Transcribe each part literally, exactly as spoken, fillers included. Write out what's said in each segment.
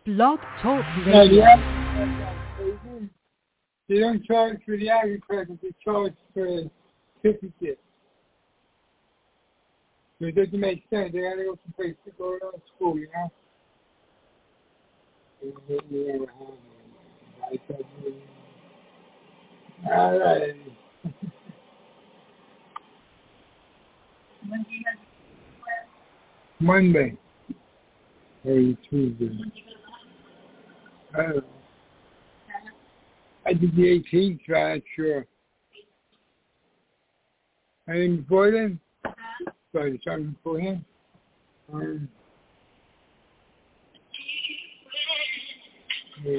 Blog Talk No, Radio. the advertising, they don't charge for the advertising, they charge for the certificate. So it doesn't make sense. They gotta go someplace to go to school, you know? All right. Monday. Hey, Tuesday. I don't know. I did the eighteenth, so I'm not sure. Anything before then? Sorry, something before him? Um, yeah.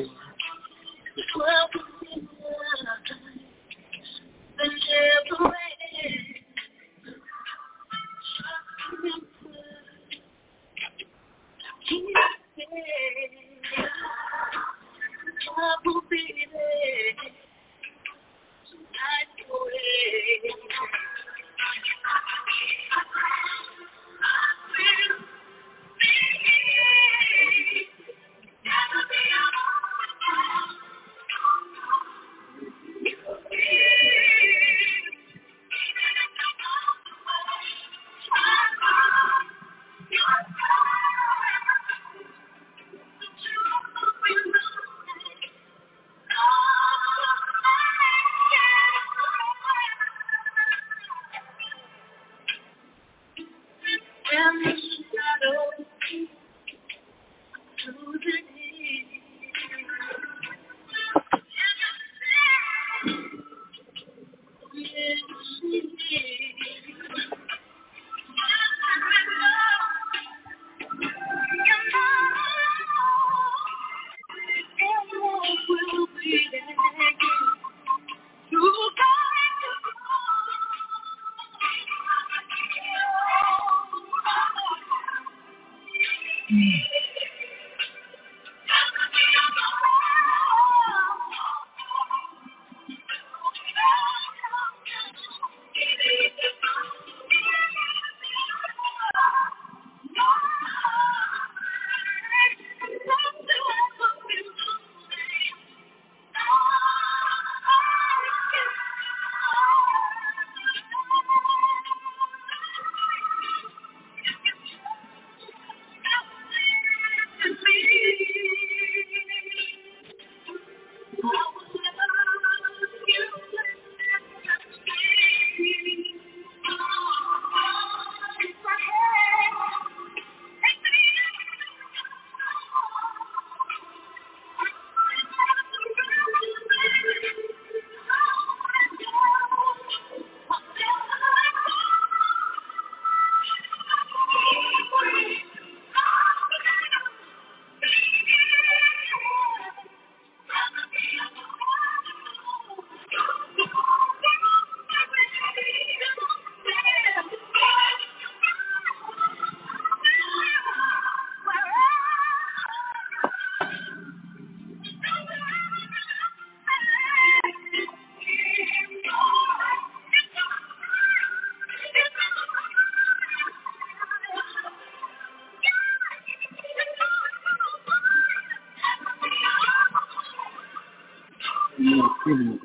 Mm-hmm.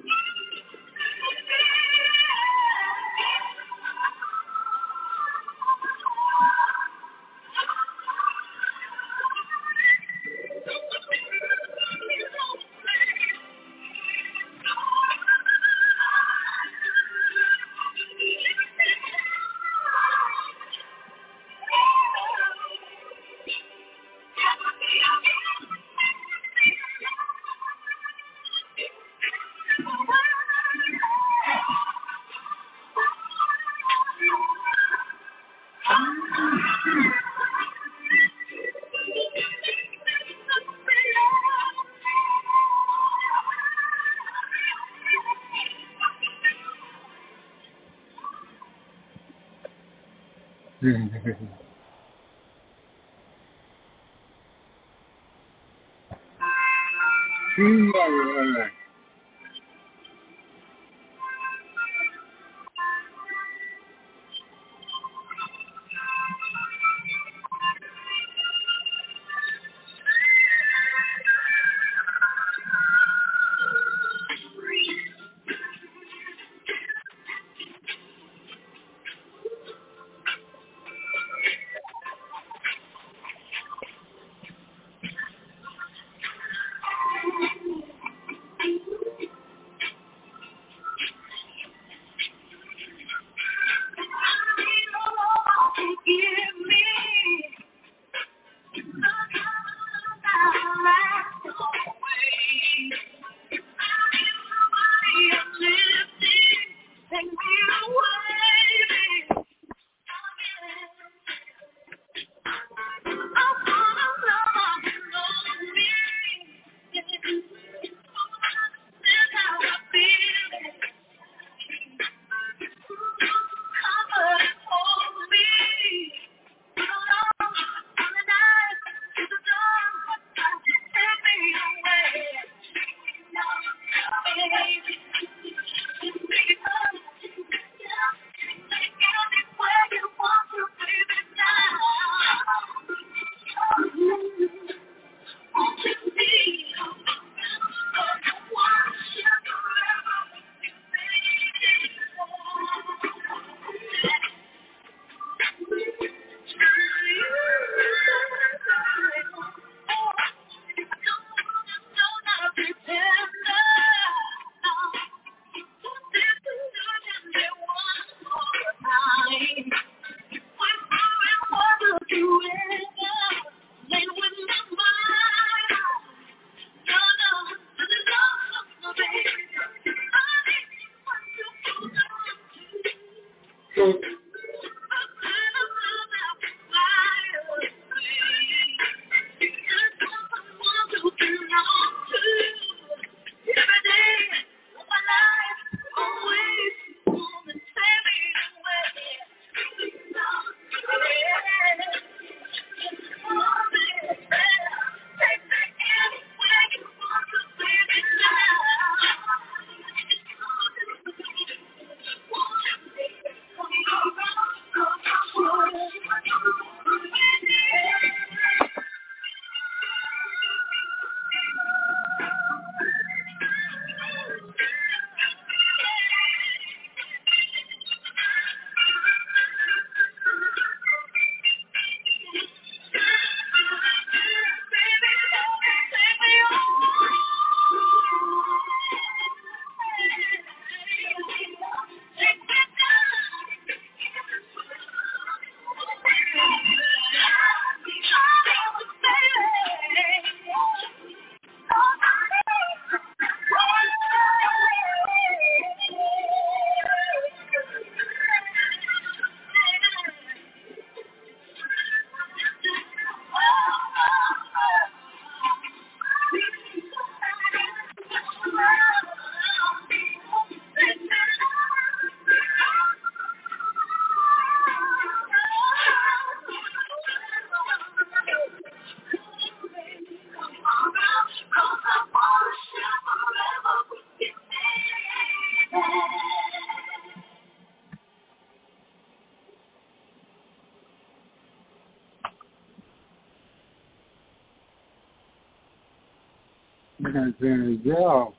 We're going to turn it off.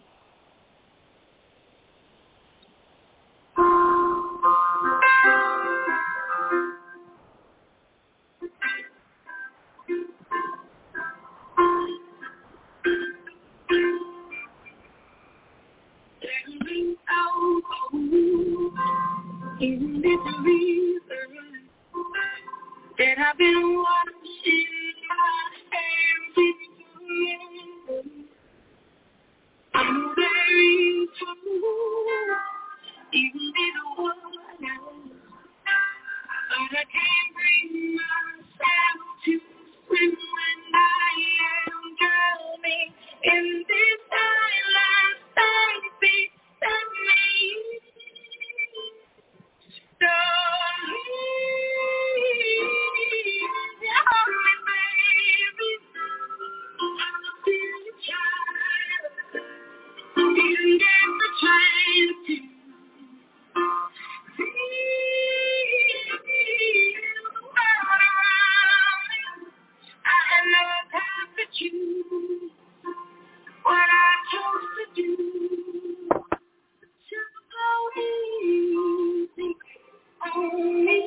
In this reason that I've been watching my hands in I'm very true, even the one else. But I can't bring myself to swim when I am drowning in this silent space that me. So hold me, baby. I'm still a child. Didn't get the chance to see the world around me. I had no time to choose what I chose to do. Just go easy on me.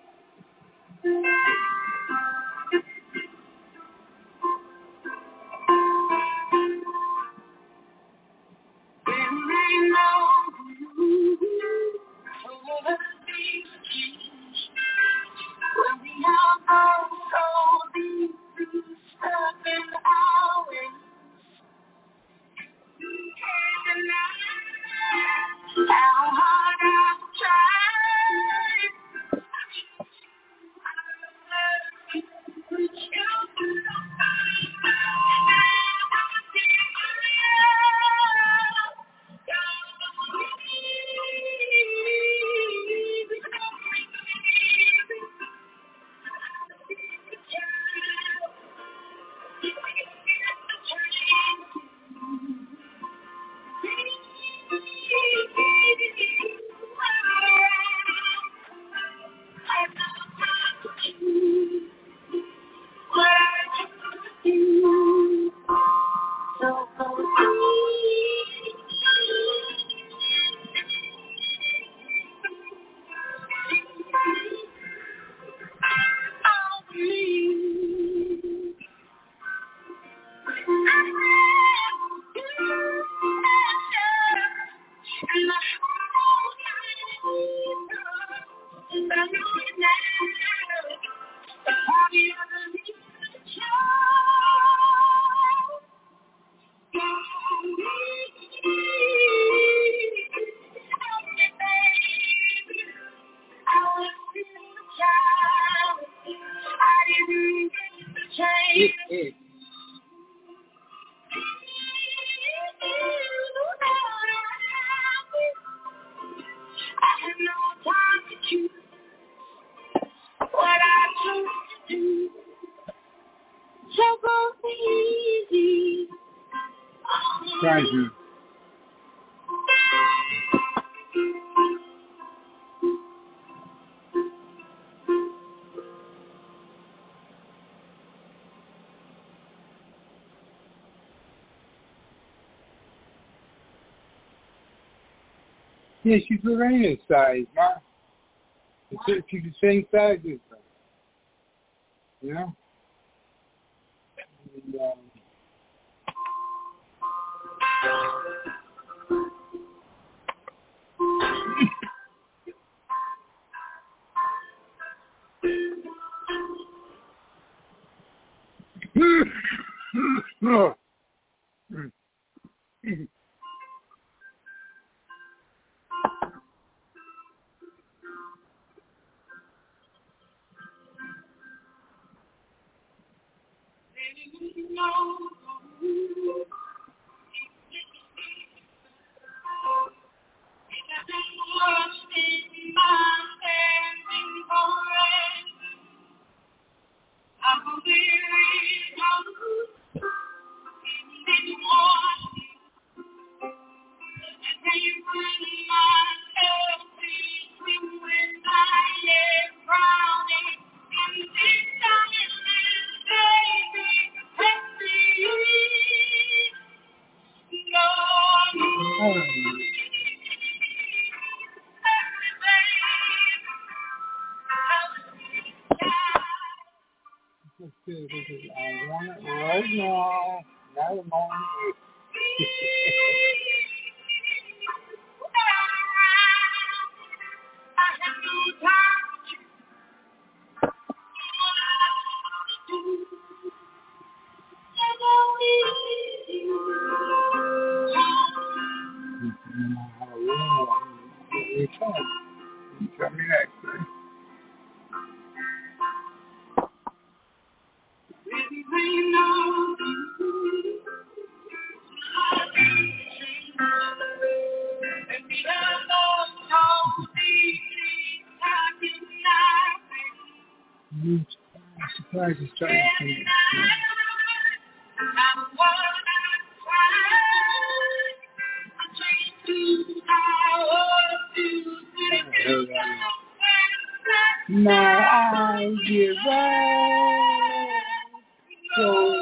Thank you. Yeah, she's Lorena's size, huh? She's the same size as her. You know? And, um, oh. Oh. Let's see if this is, I want it right now. Not a moment. You tell me next, right? You surprise is starting to come. My eyes give up. So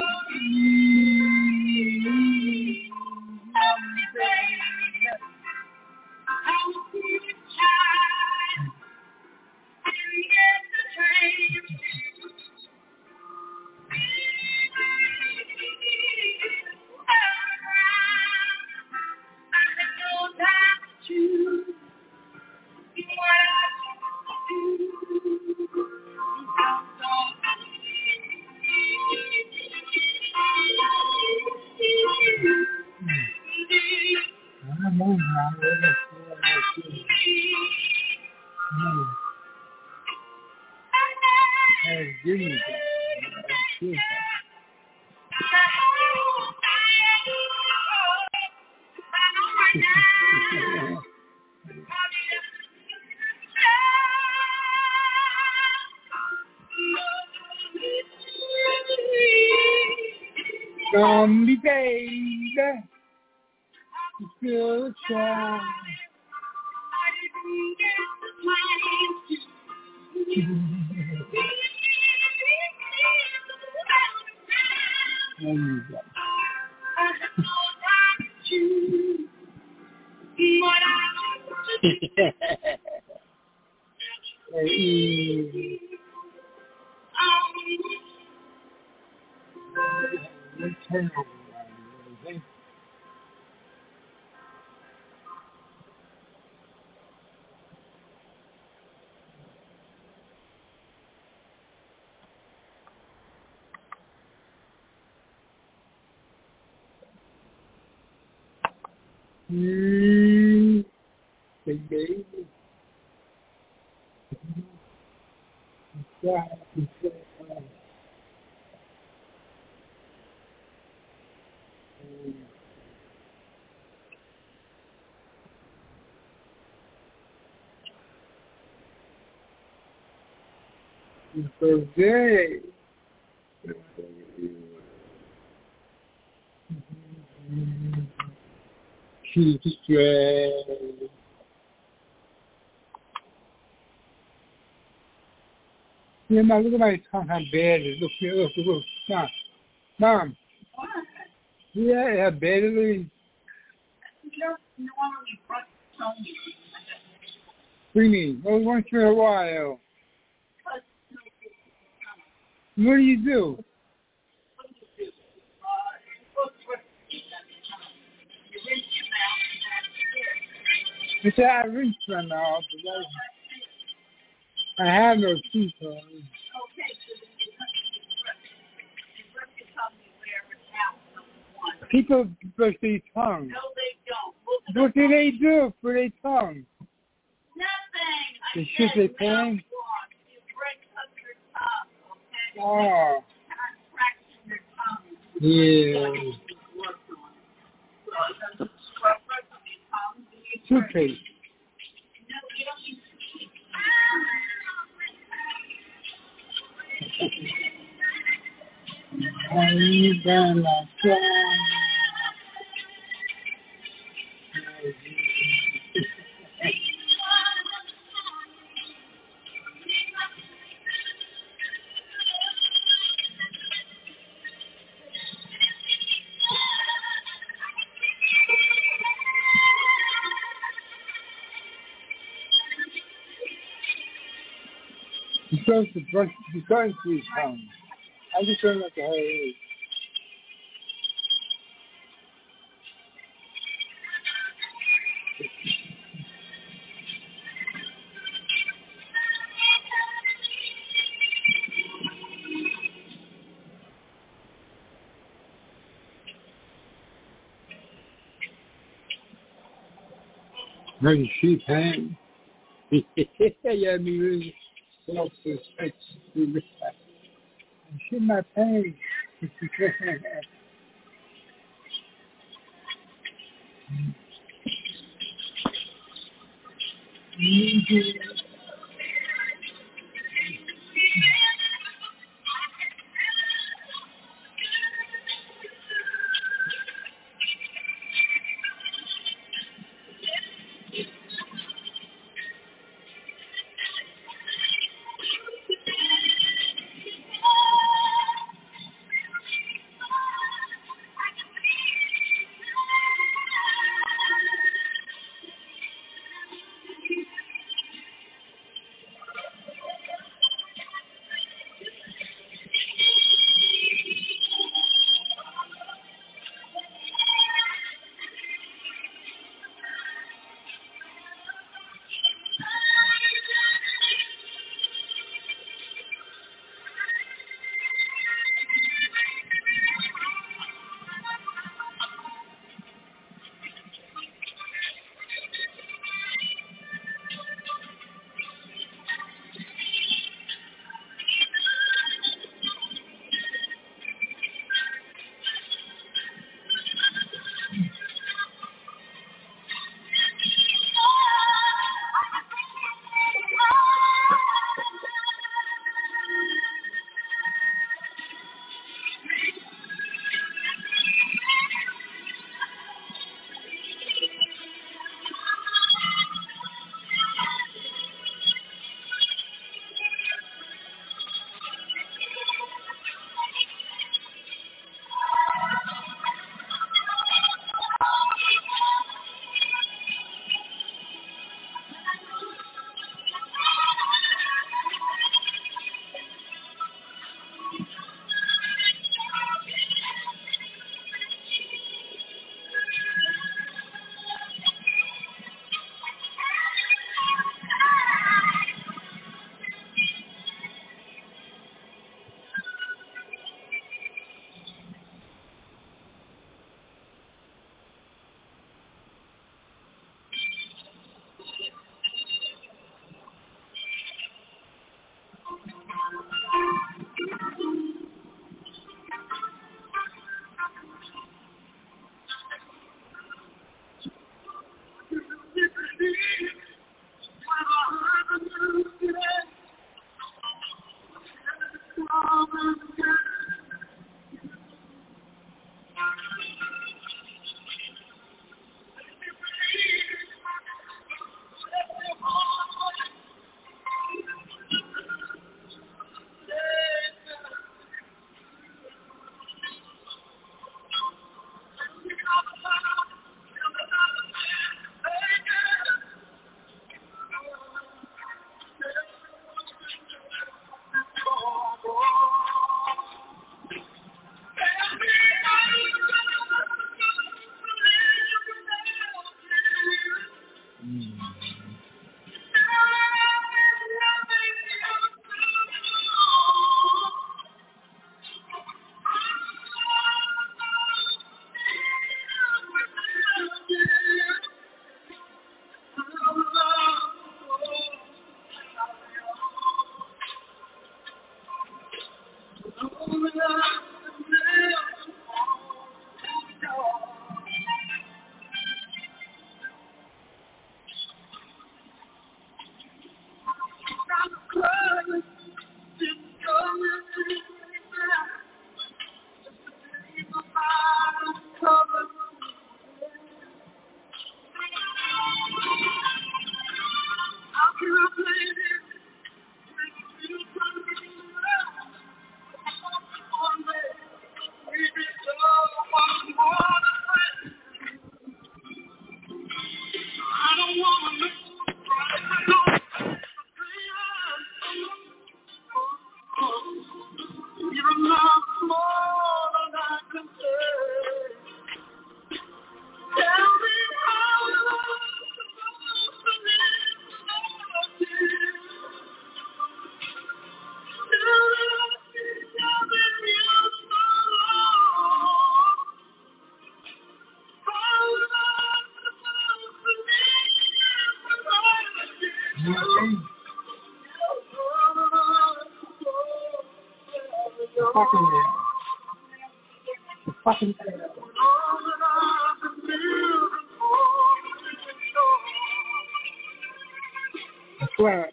I'm on now. Hey, give me that. Zombie baby, still try. Let's turn over. Mm, big baby. Yeah, it's Thursday. Keep straight. Yeah, now look at my tongue, how bad it is. Look here, look, look, look. Mom, Mom. What? Yeah, how bad it is. You don't normally brush your tongue. What do you mean? Well, once in a while. What do you do? It's I rinse my mouth, but I have no teeth on. People brush their tongue. No, they don't. What do they do for their tongue? Nothing. They shoot their tongue? You break up your tongue, okay? Oh. Yeah. Toothpaste. I'm gonna try. supposed to brush, be going three pounds. I just don't know what the hell it is. No, she paying. Yeah, me really lost this fix. She's not paying. fucking the fucking I swear.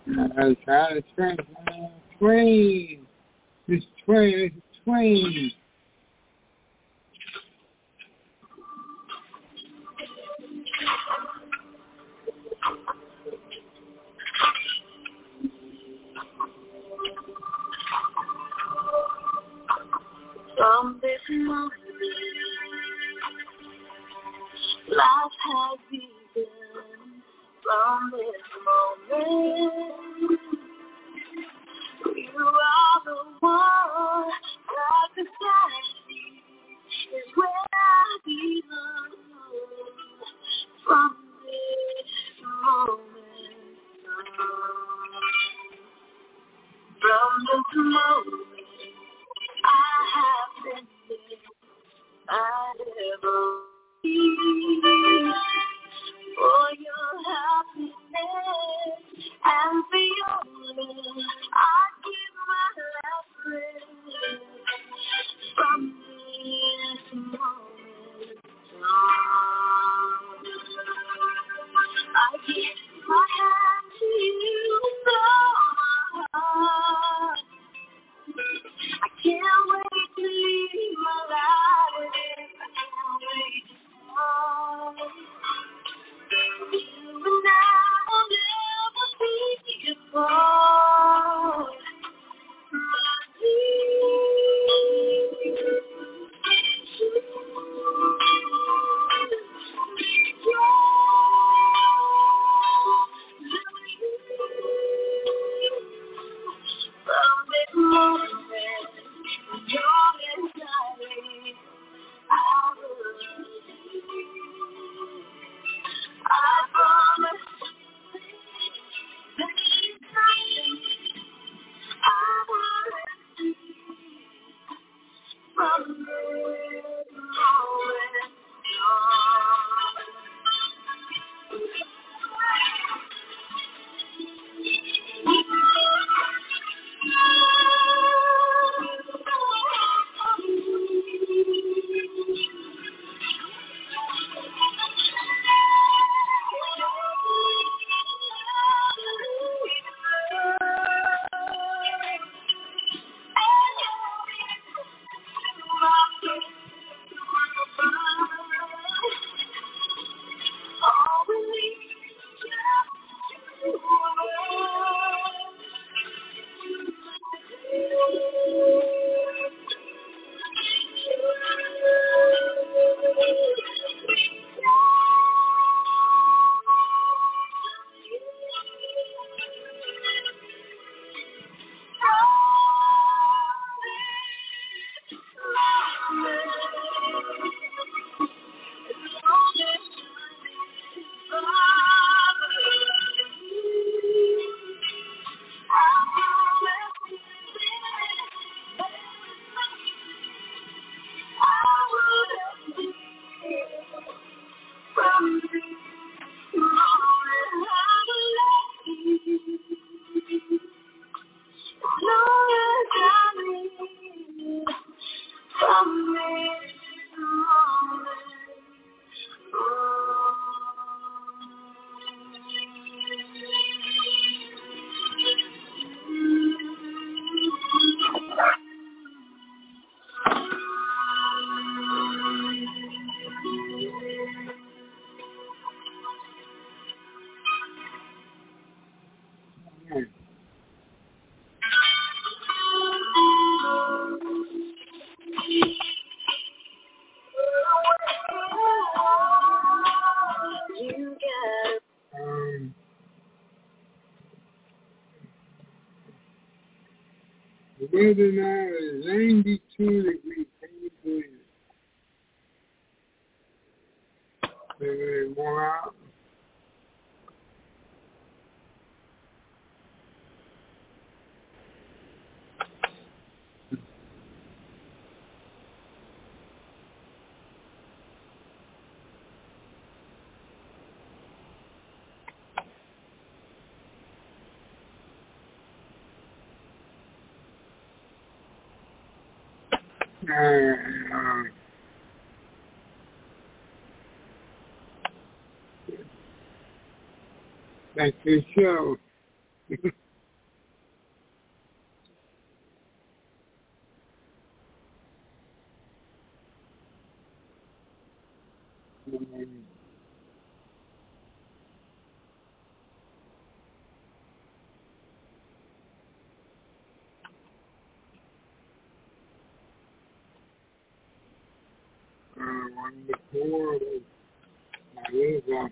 I try to train. Uh, Twain. This Twain. This Twain. From this moment, life has begun. From this moment, you are the one that beside me is where I belong. From this moment on, from this moment, I have been there. I never leave for your happiness and for your love. I give my last breath from this moment on. I give my hand to you, so my heart. I can't wait to leave my life. I can't wait to fall. You and I will never be apart. My from this moment, you're inside me. I will believe. I promise that there's nothing I won't do. From this moment The weather now is ninety-two degrees. Can you believe it? Very warm out. Uh, Thank you, show. one before, that is on.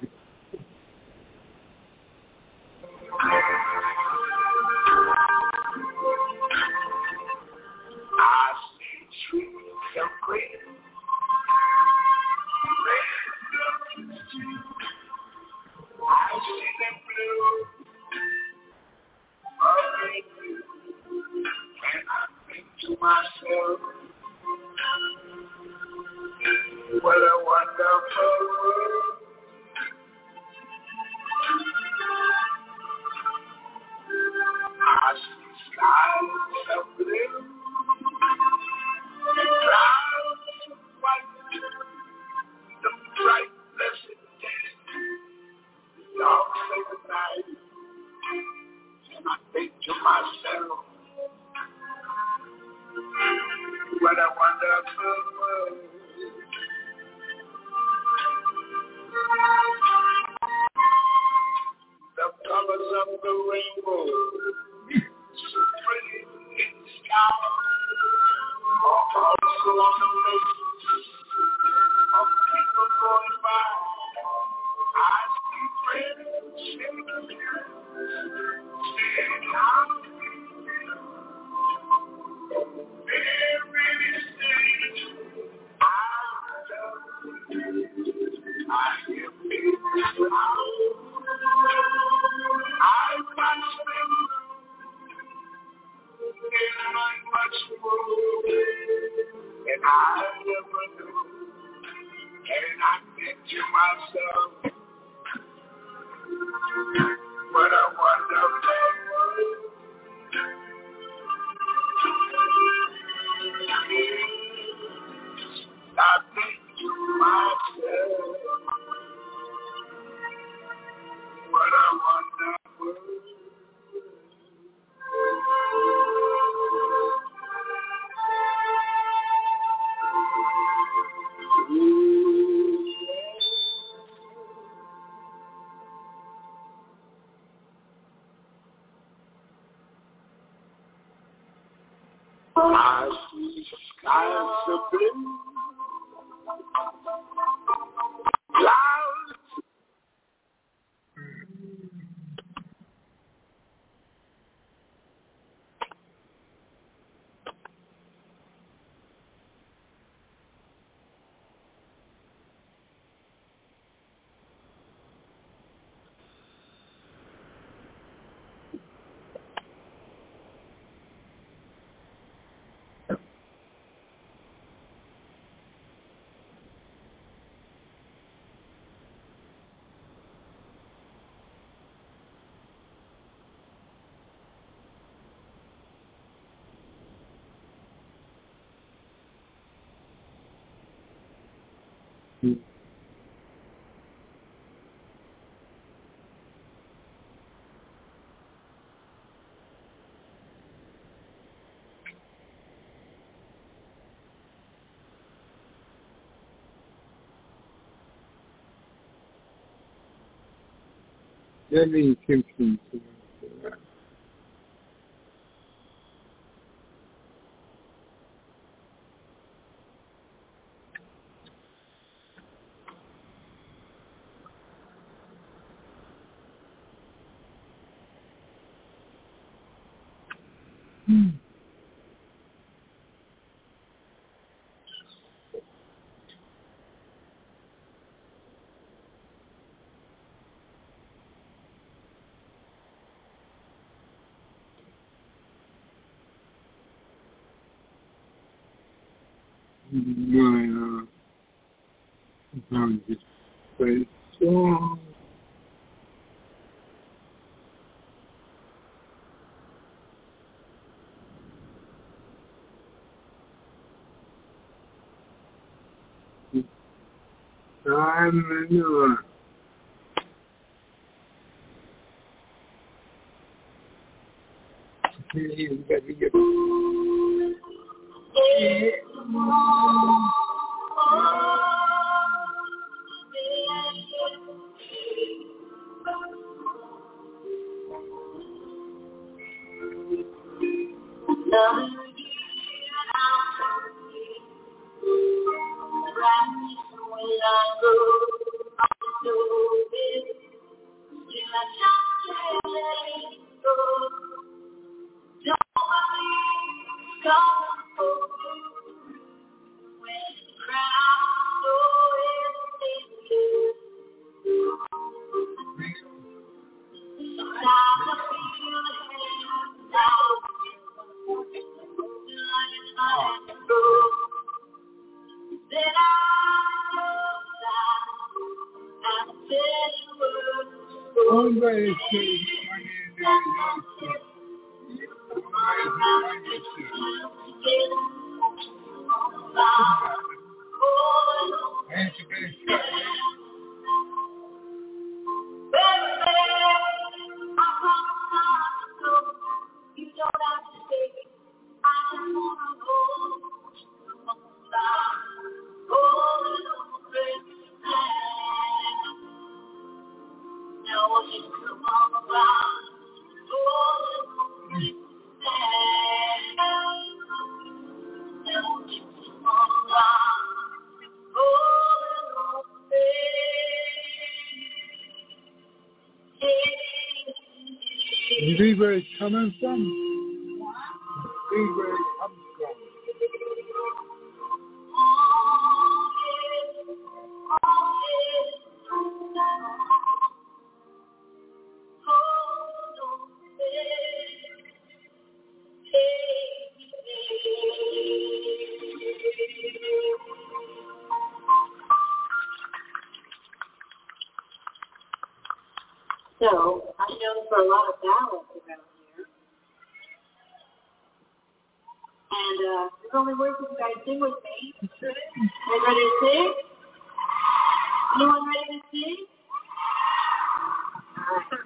I see trees of green, red, I see them blue, and I think to myself, what a wonderful world. I see skies of blue, clouds of white, the bright blessed day, the dark sacred night, and I think to myself, what a wonderful world. The colors of the rainbow, so pretty in the sky, are also on the faces of people going by. I see friends shaking hands, saying how do you feel? They're really saying, I love you. I hear people out. I watch them and I much more, and I never knew, and I think to myself, what a wonderful world. I think to myself, what a wonderful world. I see skies of blue, clouds. Let me Simpson. Hmm. My, uh, I'm just play a song. I'm in He got to get You see where it's coming from? You see where it comes from. So, I'm known for a lot of ballads around here. And uh, there's only words if you guys sing with me. Are you ready to sing? Anyone ready to sing? All right.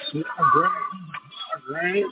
Again, again.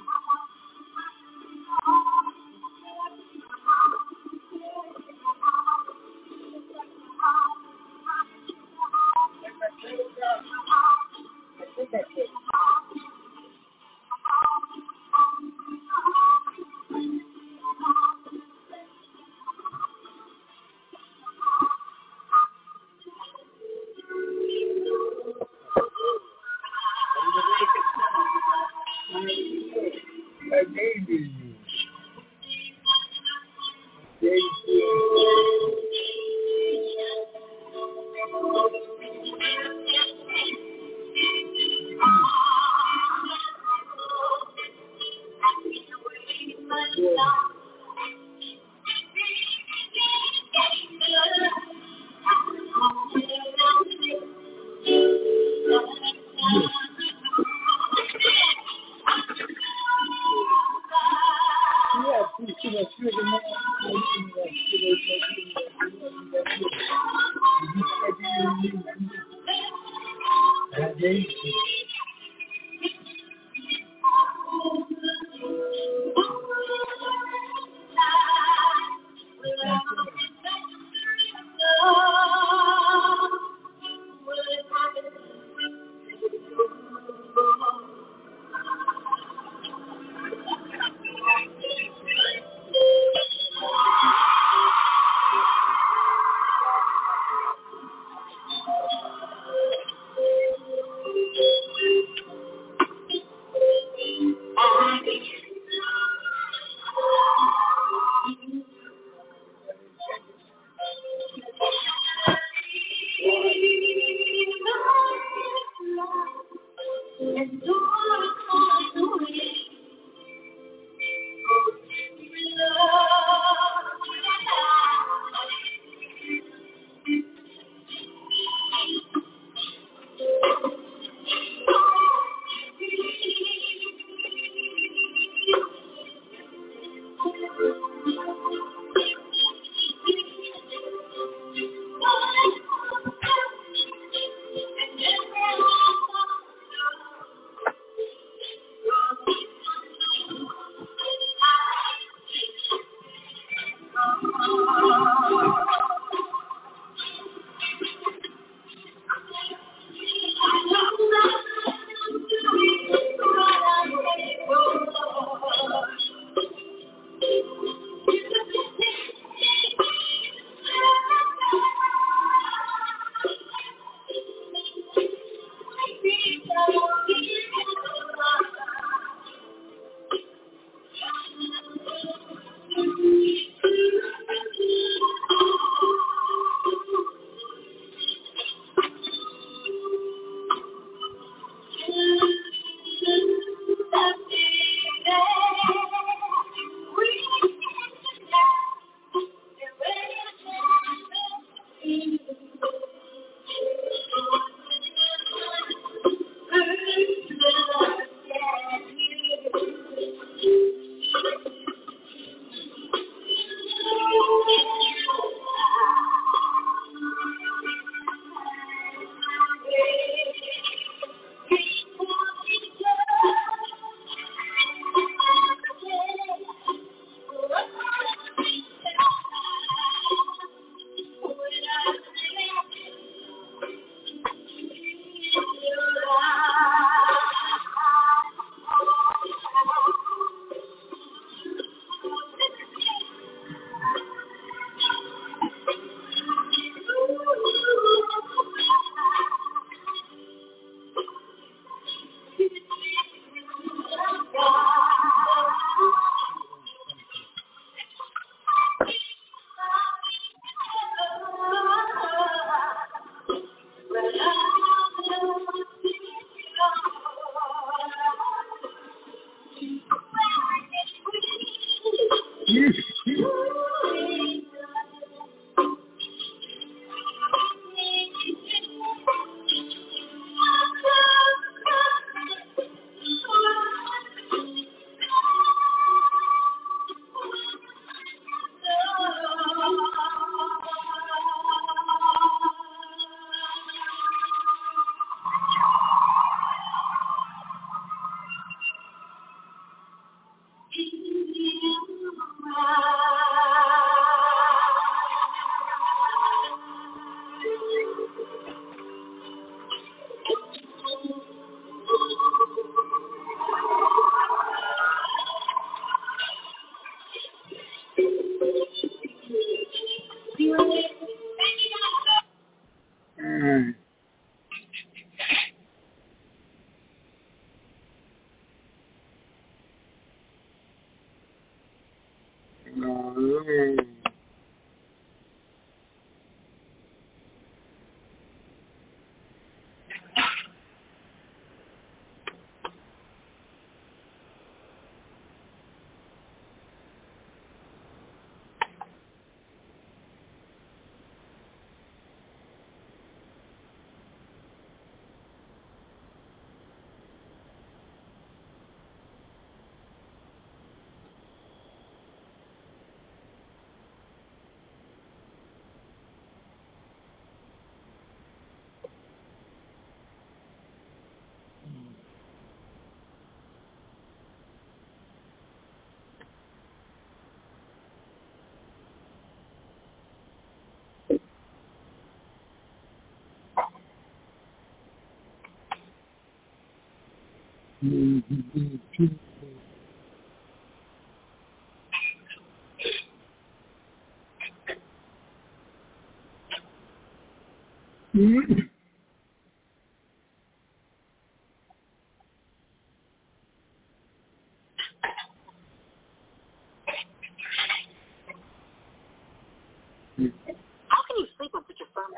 How can you sleep on such a firm?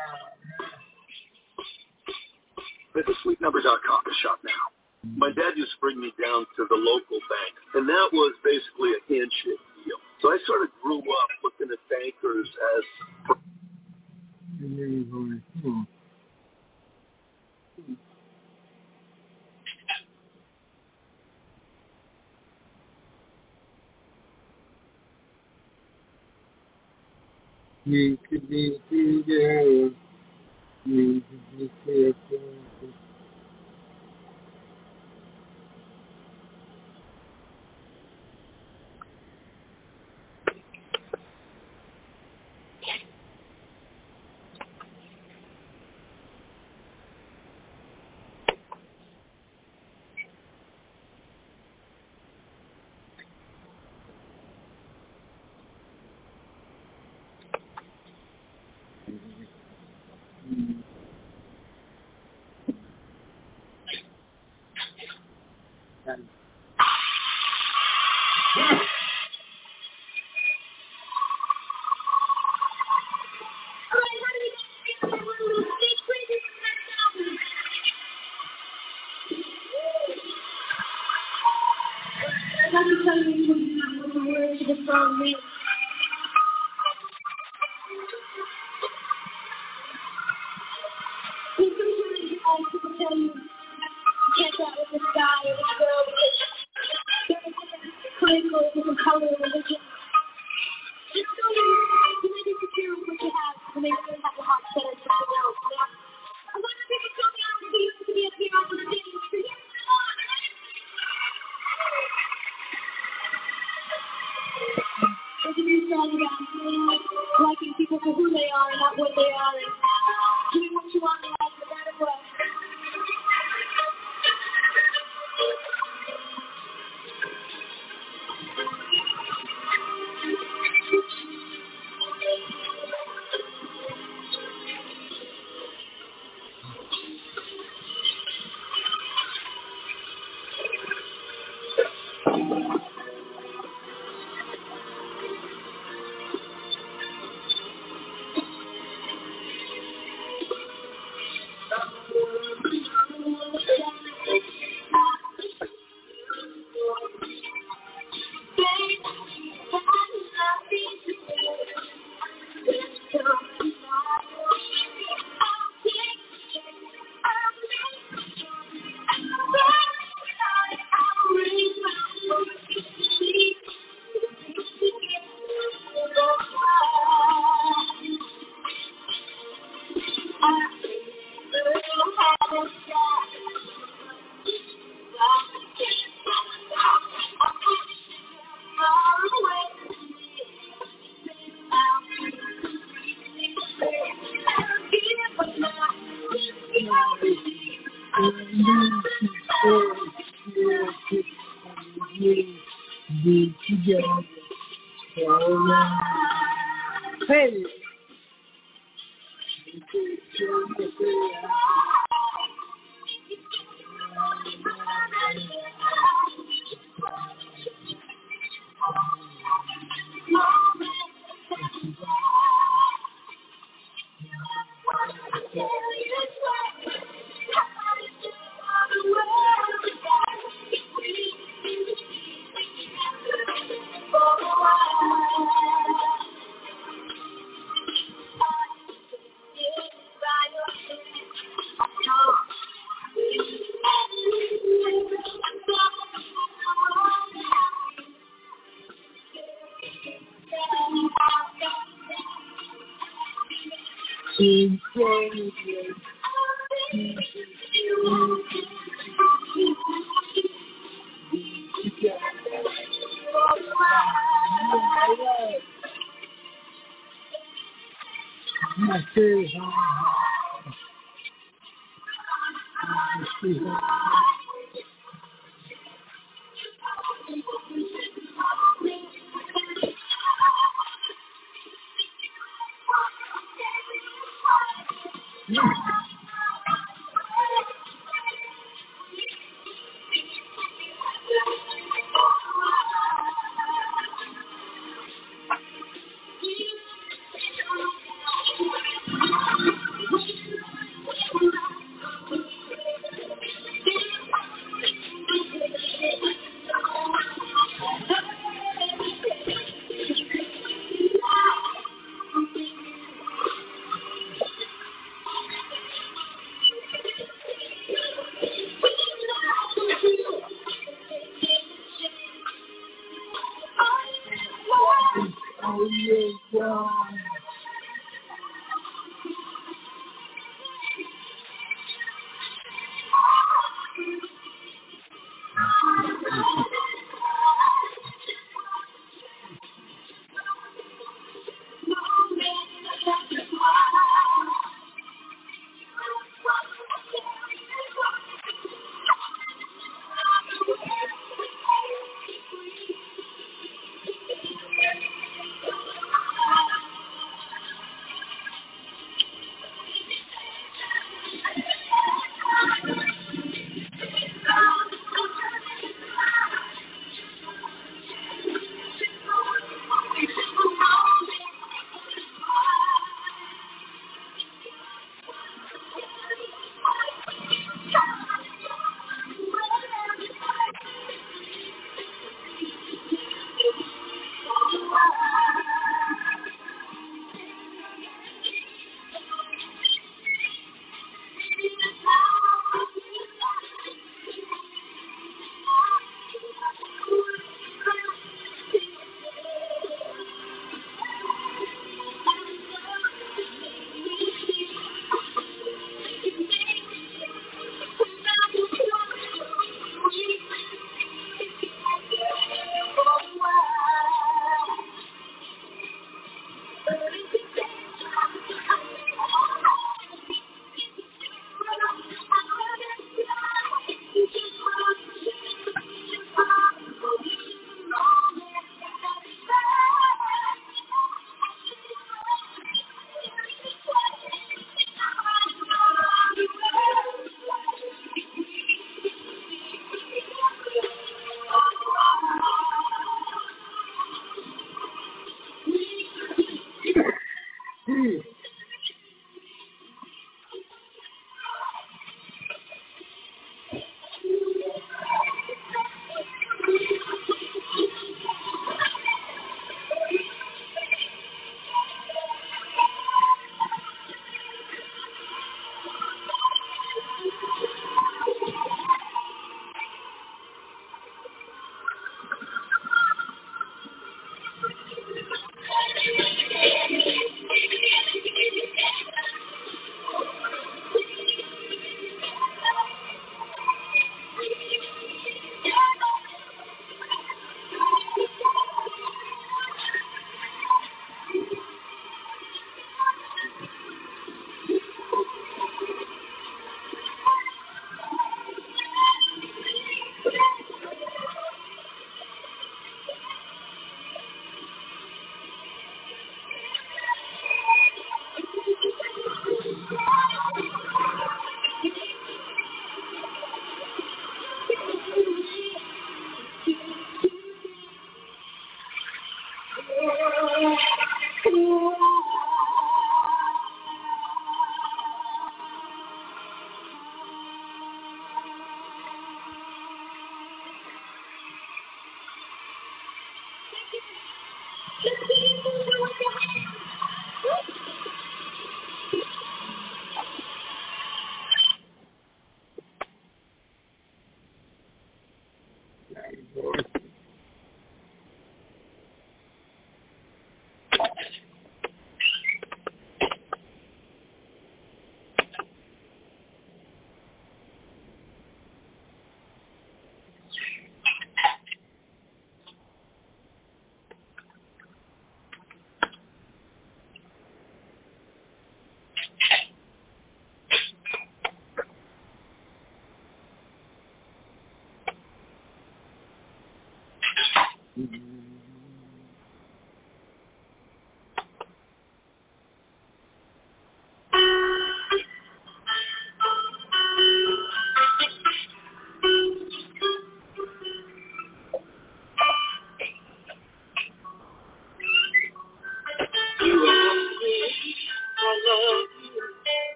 Visit sleep number dot com to shop now. My dad used to bring me down to the local bank, and that was basically a handshake deal. So I sort of grew up looking at bankers as... You could be together. You could be together. Let me tell you what the words to the song mean. Sometimes I tell you, check out with the sky or the girl because there are different critical, different color religion. Just so you you may disappear with what you have, you may really have a heart set on something else. Now, a lot of people come down to you to be up here on the stage for you. There's a new song about liking people for who they are and not what they are, and doing what you want in life no matter what. Hey!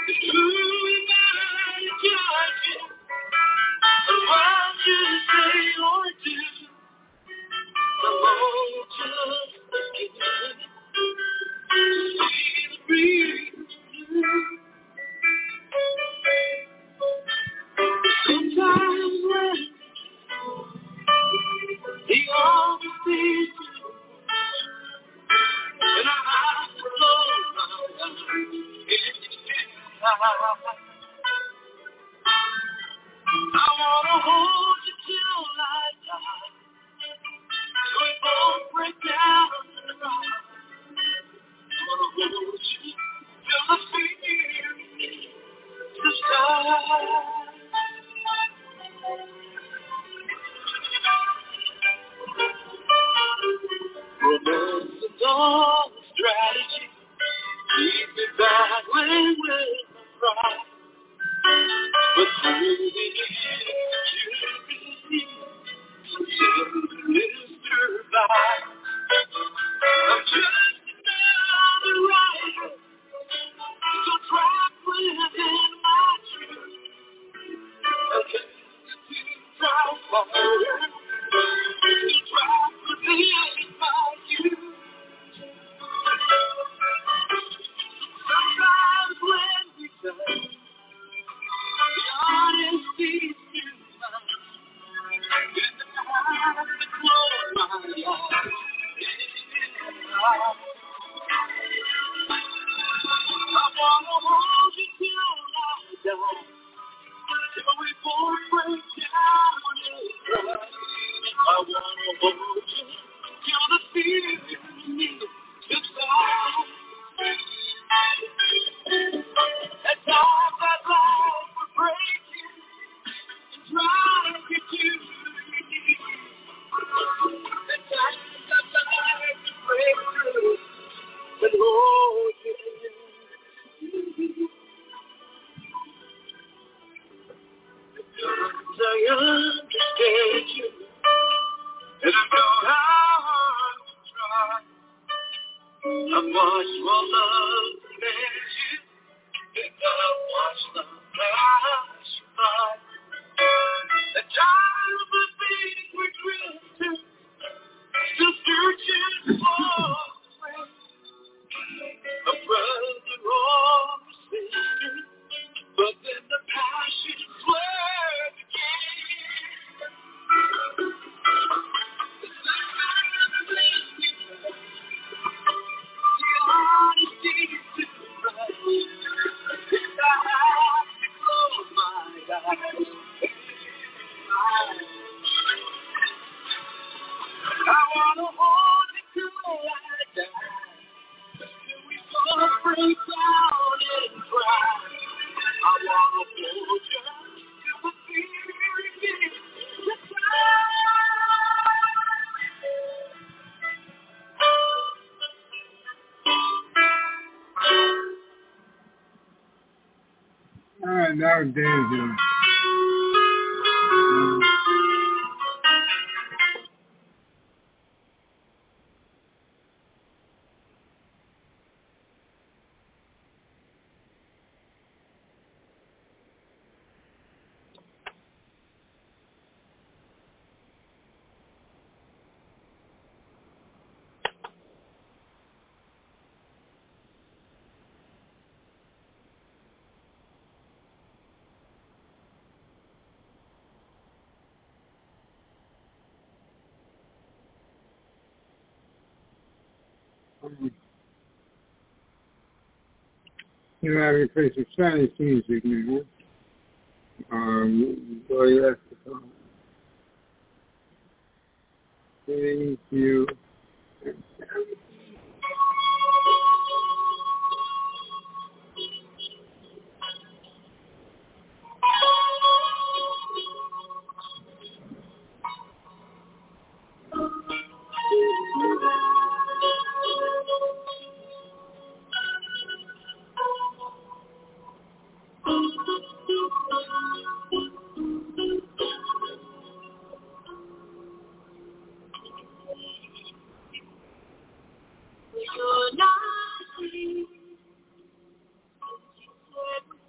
Now, Daisy. You know, having play some Spanish music, man. Um, boy, that's the song. Thank you. You're not free.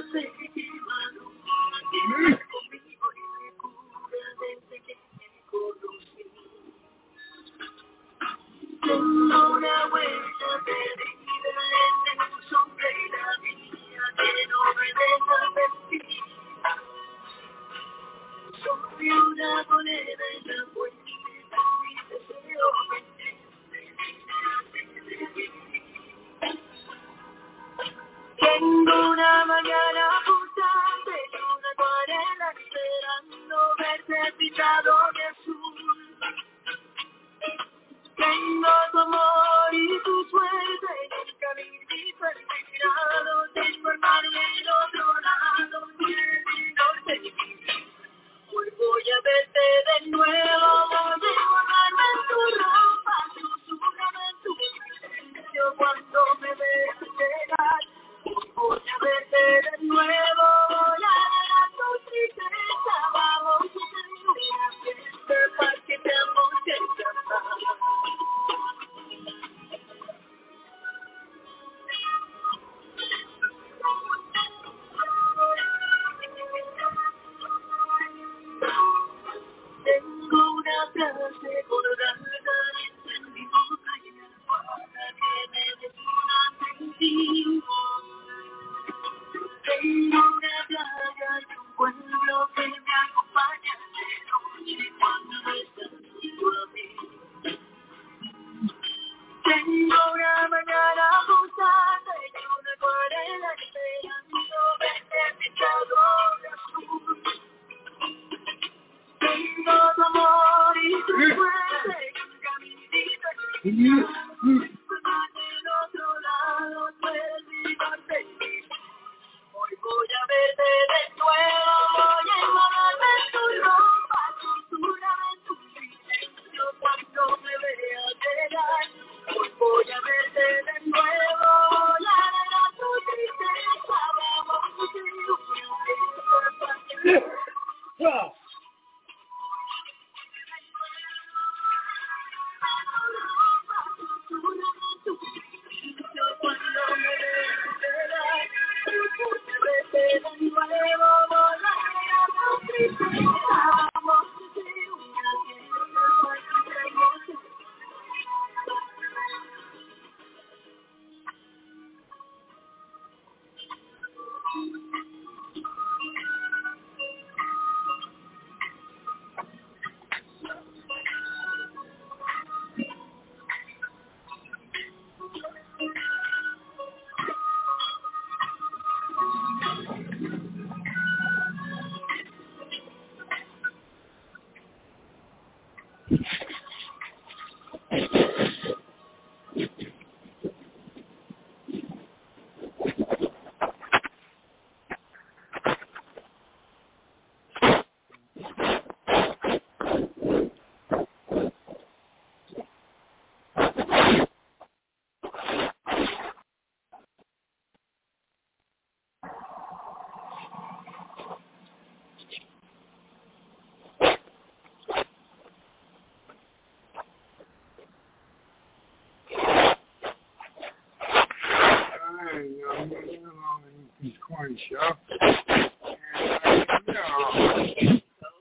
Tengo una mañana pujante y una acuarela esperando verte pintado de azul. Tengo tu amor y tu suerte y un caminito inspirado. Tengo el mar en otro lado y el norte. Hoy voy a verte de nuevo, voy a envolverme en tu ropa, susurrame en tu silencio cuando me veas llegar. Hoy voy a verte de nuevo, voy a ver a tu tristeza, vamos a tener una fiesta para que te amo siempre más. Tengo una frase colgada en mi boca y en la almohada que me desnuda sin ti. Tengo una playa y un pueblo que me acompaña de noche cuando no estás junto a mí. Tengo una mañana pujante y una acuarela esperando verte pintado de azul. Tengo tu amor y tu suerte y un caminito inspirado. En otro lado puedes olvidarte. Hoy voy a verte de nuevo, voy a envolverme en tu ropa, susurrame en tu silencio cuando me veas llegar. Hoy voy a verte de nuevo, voy a ver a tu tristeza, vamos a tener una fiesta. These corn shop. And I know.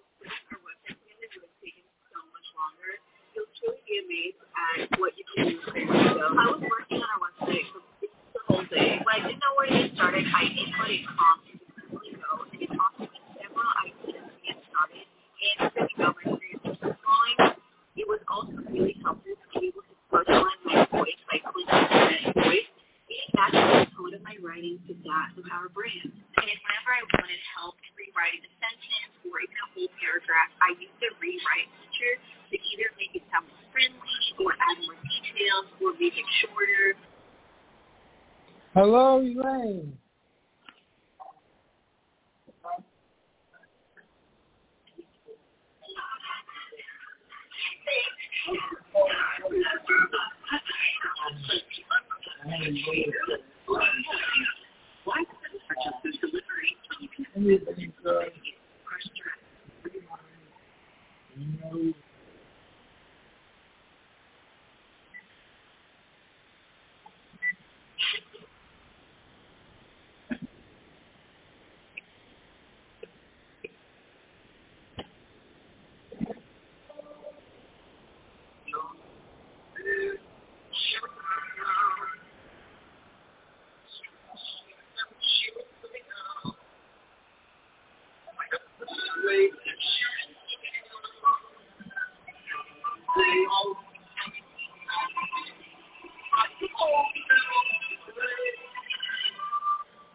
You'll truly be amazed at what you can do with it. So I was working on our website for the whole day. When I didn't know where to get started, I inputted prompts into Go, and it taught me several ideas to get started. And thinking about my experience with drawing, it was also really helpful to be able to personalize my voice by clicking on my voice, and matching the tone of my writing to that of our brand. And whenever I wanted help in rewriting a sentence or even a whole paragraph, I used the rewrite feature to either make it sound more friendly or add more details or make it shorter. Hello, Elaine. Why purchase this delivery when you can Anything good? press direct? No.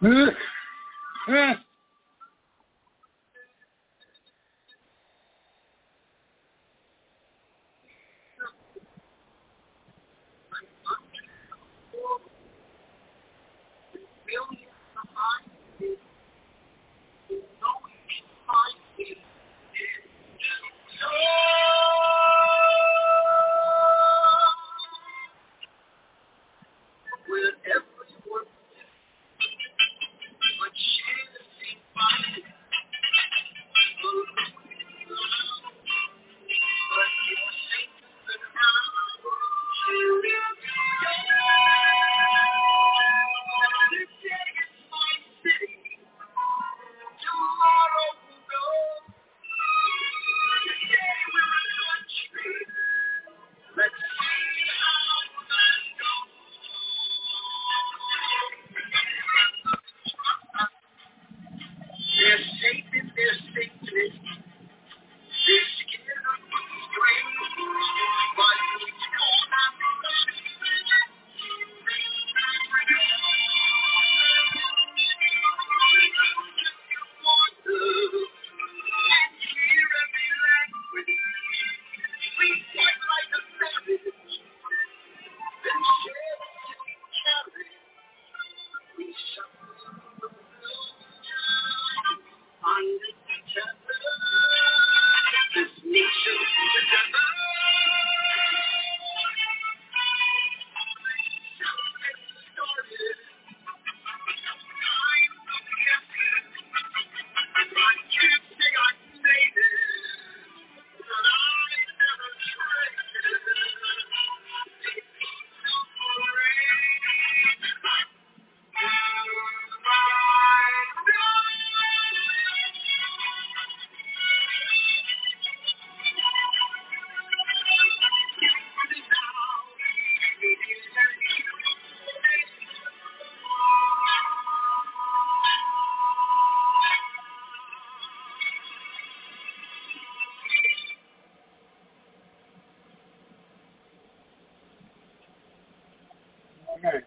Okay.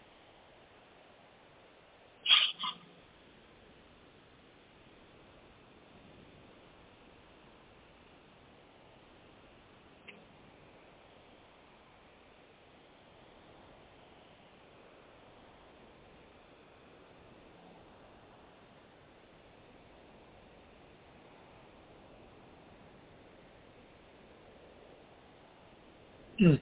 Mm.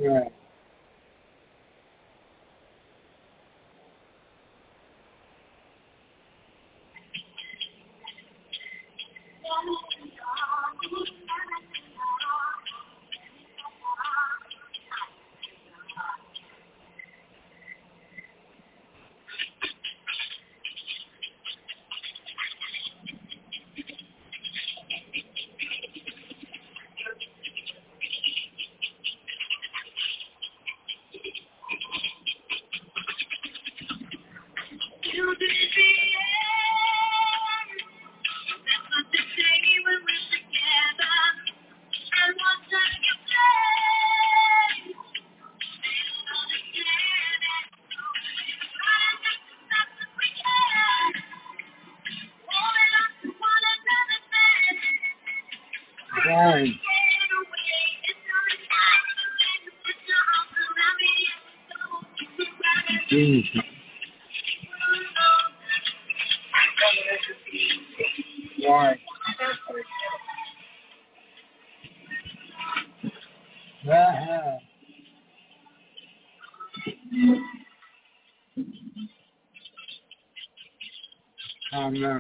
Right. Right. Jesus. Right. Uh-huh. Oh, no.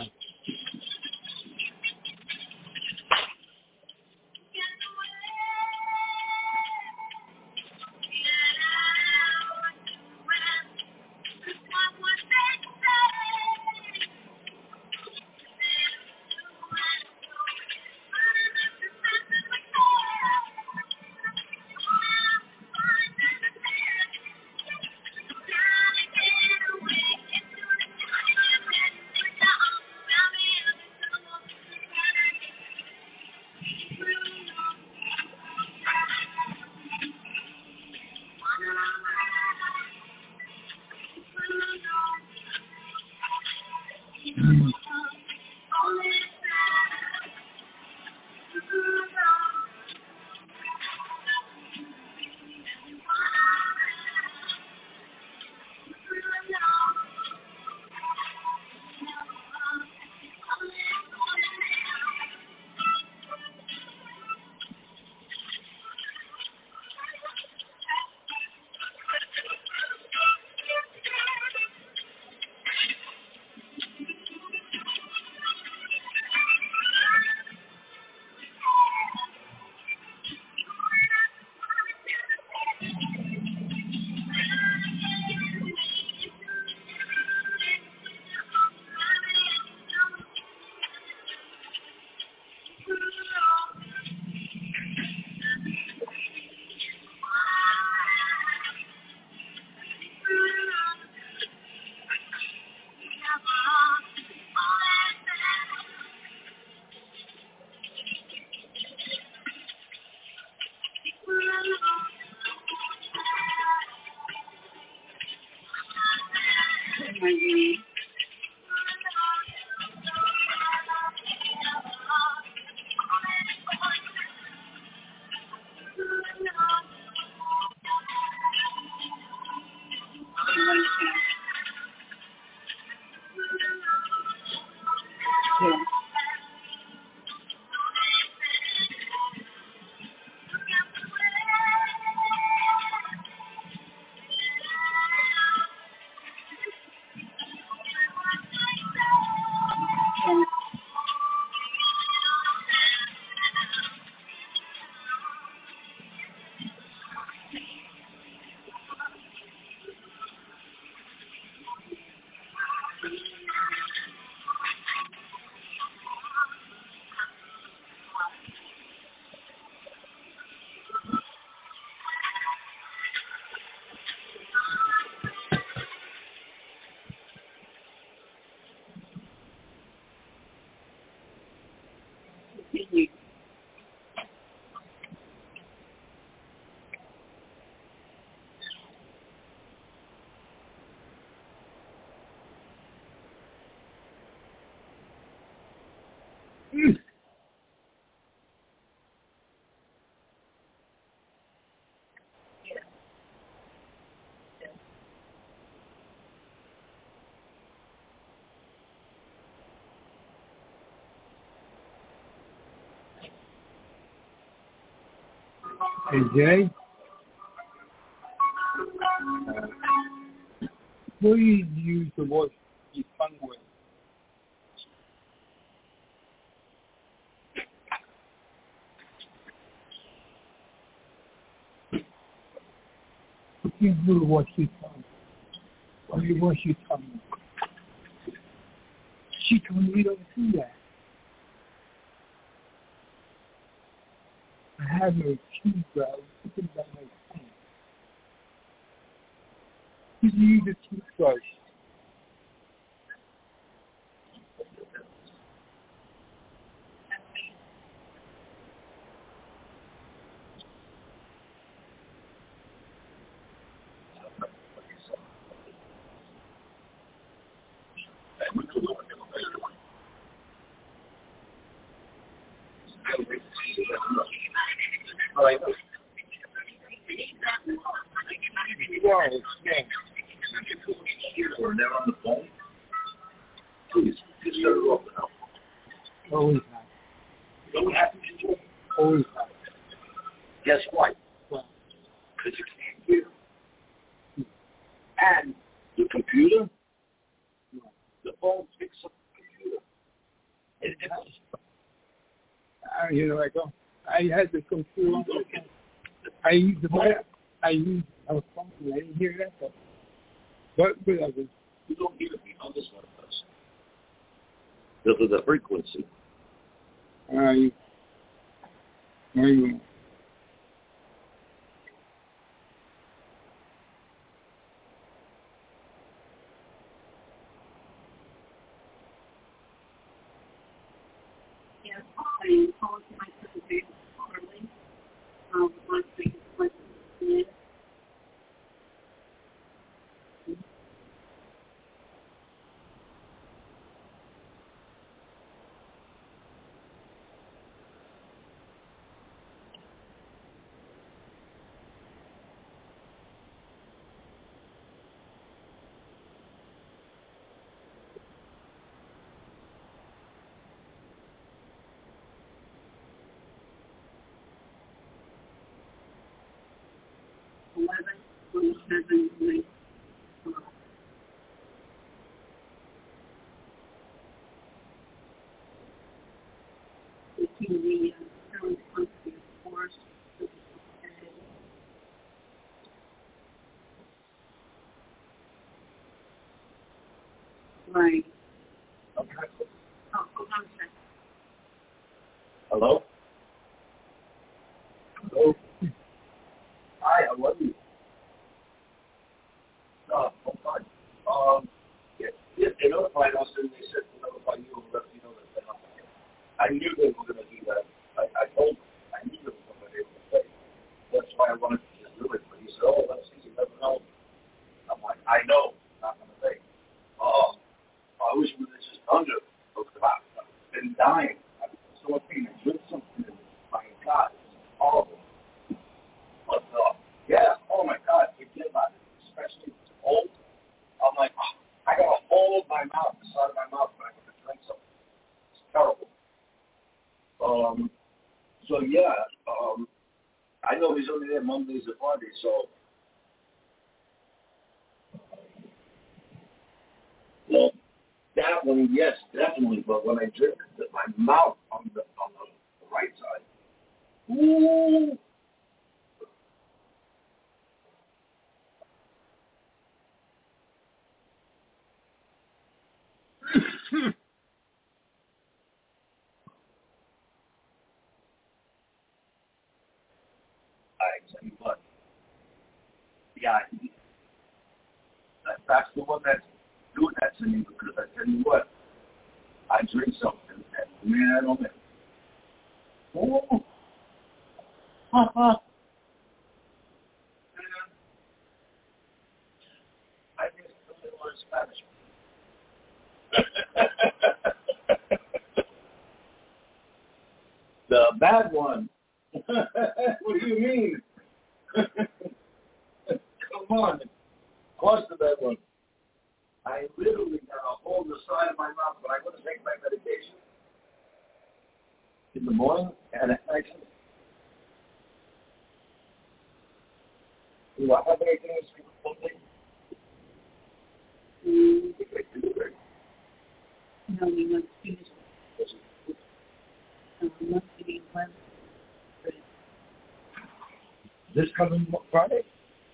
Hey, Jay? Please use the wash your tongue with. Please do wash your tongue. While you wash your tongue. She told me don't do that. I have no teeth, bro. Put them down my tongue. Please use a toothbrush. All right. Wow, yeah. We're there on the phone. Please, just shut it off now. Always have. You don't have to do it. Always have. Guess what? Well, Because you can't hear. And the computer, the phone picks up the computer. It, it's, I, you know, I go. I had the computer. I used the I used a phone. I didn't hear that, but but whatever. you don't hear it beyond this one of us. This is the frequency. I. I. Yes, I apologize for my presentation early. Um, last week was yeah. eleven, twenty-seven, nine, fifteen, the uh, current country, of course. Right. Okay. Oh, hold on a second. Hello? Hello? Hi, how are you? No, I'm fine. Um, yeah, yeah, they notified us and they said to notify you and let you know that they're not here. I knew they were going to do that. I, I told them. I knew they were going to be able to play. That's why I wanted to just do it. But he said, oh, let's see, you never know. I'm like, I know. Not going to say. Oh, I wish we would have just done it. I've been dying. I've been so much pain. I drink something. My God, it's horrible. But, uh, yeah, oh my God, forget about it. Especially if it's cold. I'm like, oh, I got a hole in my mouth, the side of my mouth, when I have to drink something. It's terrible. Um, so yeah, um, I know he's only there Mondays and Fridays, so. Well, that one, yes, definitely, but when I drink it, my mouth on the, on the right side, ooh. I tell you what, yeah, that, that's the one that's doing that to me because I tell you what, I drink something and man, oh man, oh, ha ha, I think it's a little Spanish. The bad one. What do you mean? Come on. Of course the bad one. I literally got a hole in the side of my mouth when I go to take my medication in the morning and at night. Do I have anything to speak about? No, we must finish. Um, must be one. This coming Friday?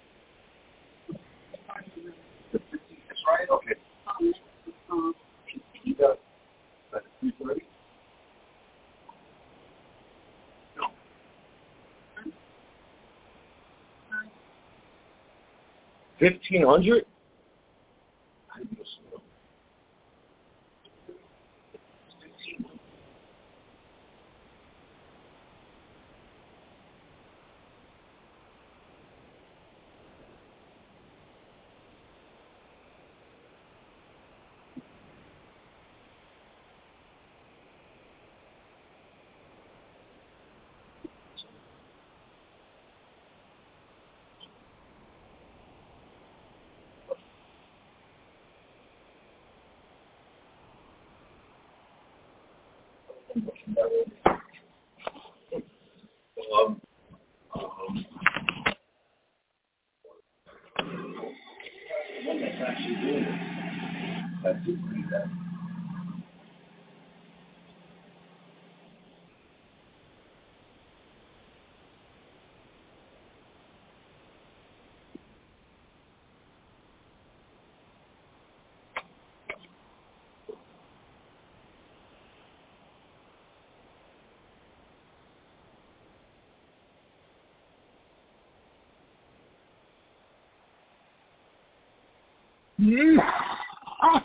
That's right, okay. Um, Yeah. That's three thirty? No. Fifteen hundred? I guess so. Fifteen hundred. Um, um, one that's actually doing it. I do believe that. Mm. Ah.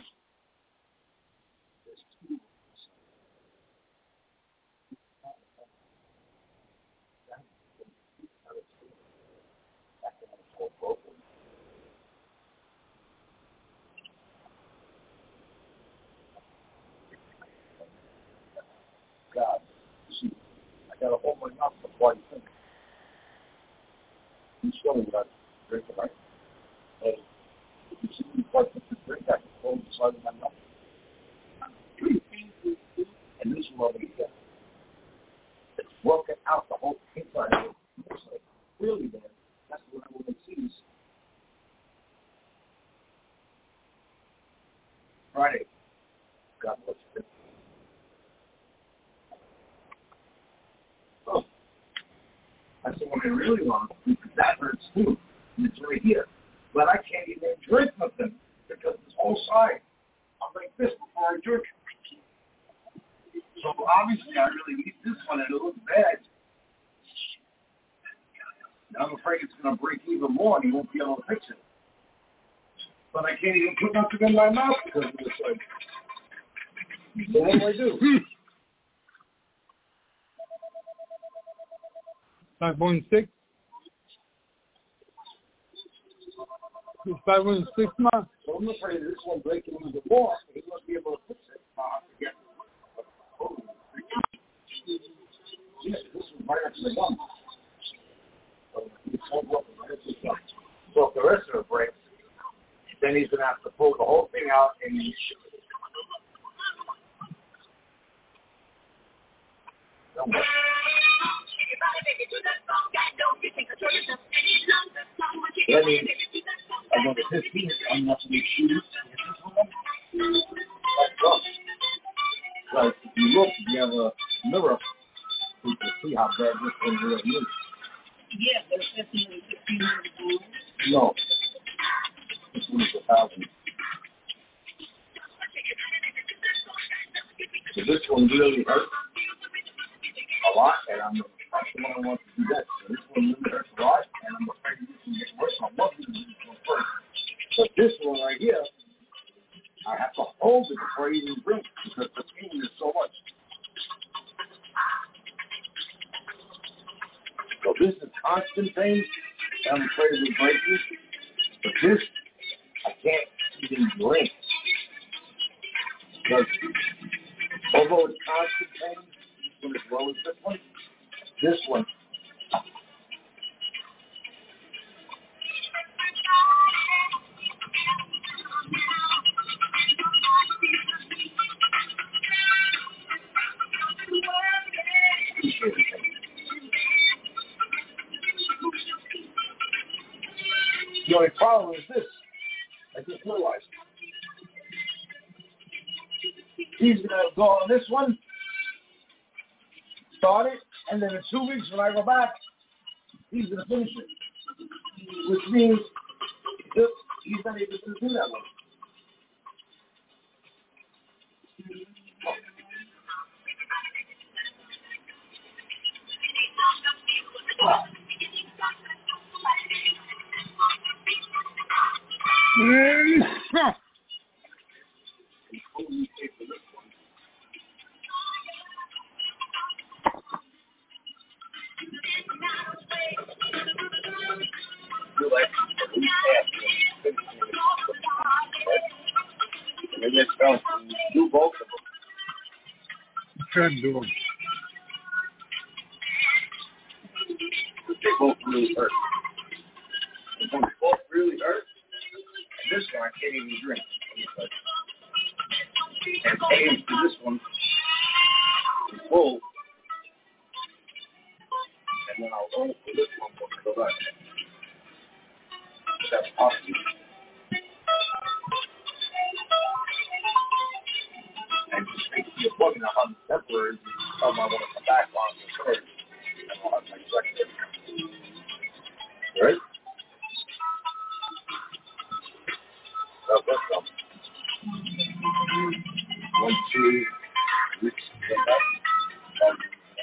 God, see, I got to hold my mouth before I think. You show me what I drink tonight. Hey, if you see me like to drink, I can hold the side of my mouth. And this one over here, it's working out the whole inside of it. It's like, really, man, that's what I want to see. Friday, God bless you. Oh, that's the one I really want, because that hurts too. And it's right here. But I can't even drink nothing because this whole side, I'm like this before I drink. So obviously I really need this one and it looks bad. I'm afraid it's going to break even more and he won't be able to fix it. But I can't even put nothing in my mouth because of this. Like, so what do I do? five point six. five point six months. So I'm afraid this one breaking even more. He won't be able to fix it. Uh, yeah. Oh. Yeah, this is right next to the gum. So if the rest of it breaks, then he's going to have to pull the whole thing out and don't worry. That means I'm on the fifteenth, I'm not going to shoot. Like, if you look, you have a mirror, you can see how bad this one really is. yeah, there's fifteen and sixteen hundred pounds. No. This one is a thousand. So this one really hurts a lot, and I'm that's the one I want to do that. So this one really hurts a lot, and I'm afraid this can get worse. I want to do this one first. But this one right here, I have to hold it before I even drink because the pain is so much. So this is constant pain, and I'm afraid it will break me. But this, I can't even drink. Because although it's constant pain, when as well as this one, this one, the only problem is this. I just realized. He's going to go on this one, start it, and then in two weeks when I go back, he's going to finish it. Which means he's not able to do that one. Do both of them. Can do them. They both really hurt. They both really hurt. And this one I can't even drink. And paying for this one is full. And then I'll roll for this one when I go back. That's possible. And just think you're bugging out on the temporary. Tell them I want to come back on the third. And I'll have my second. Right? That's what's up. One, two, three, four,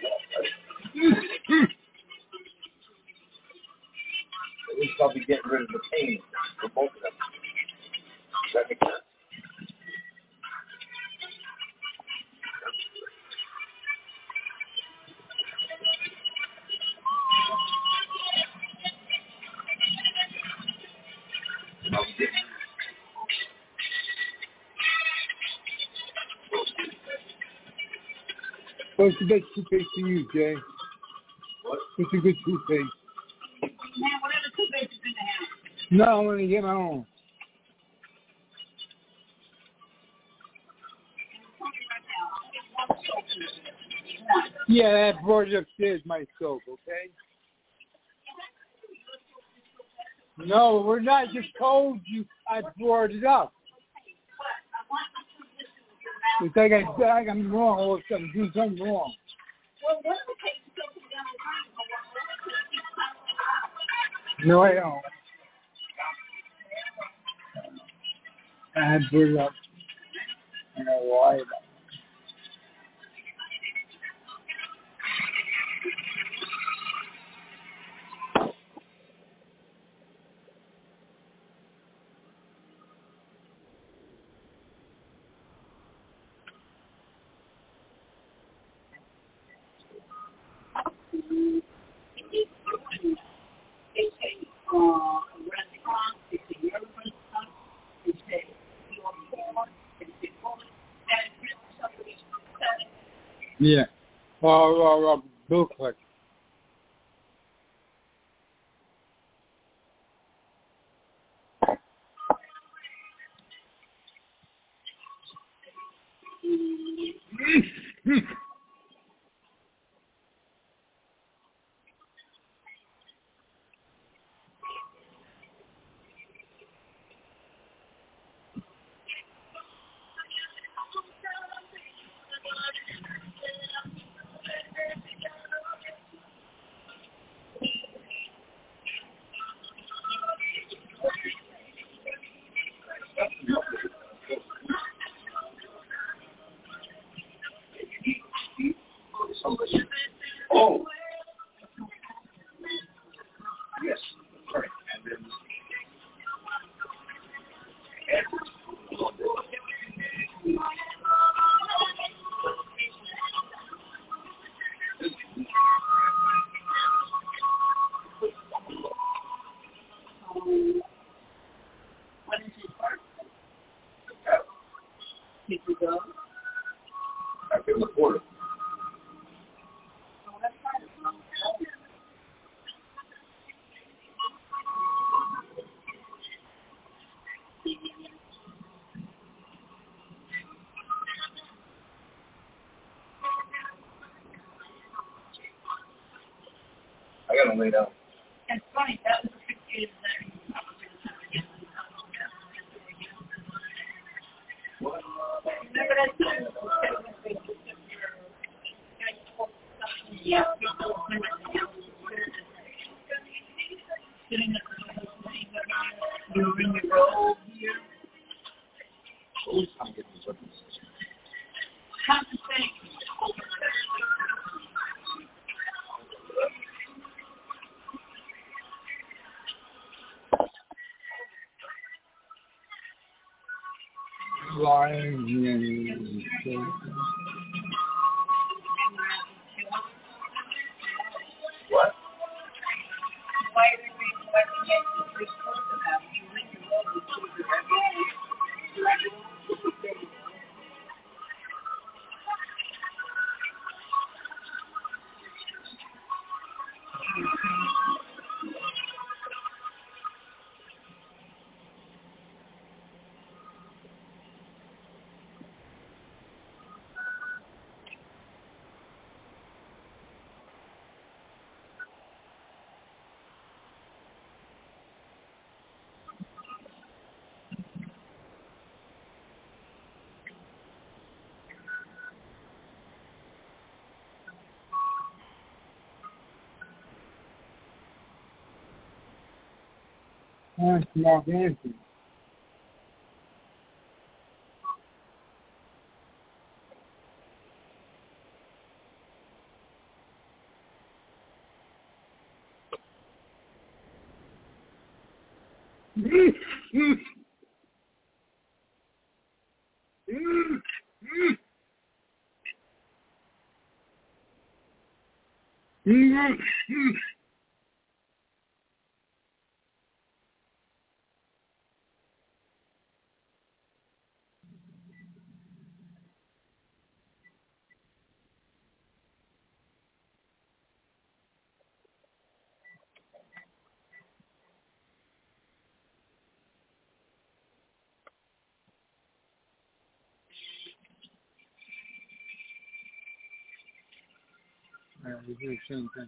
at least I'll be getting rid of the pain for both of them. Does that make sense? What's the best toothpaste to use, Jay? What? What's a good toothpaste? Man, whatever toothpaste is in the house. No, I want to get my own. Yeah, that brought it upstairs, my soap, okay? No, we're not. Just told you I brought it up. It's like I, like I'm wrong or something, doing something wrong. No, I don't. I brought it up. I know why. Yeah. Uh, uh, uh, bill collector. Oh. Yes. Right. And then. What is his part? Yeah. Did you go? I can report it. I gotta lay down. It's funny, that was the six years that What? remember that Ah, small dancing. Yeah, we do the same thing.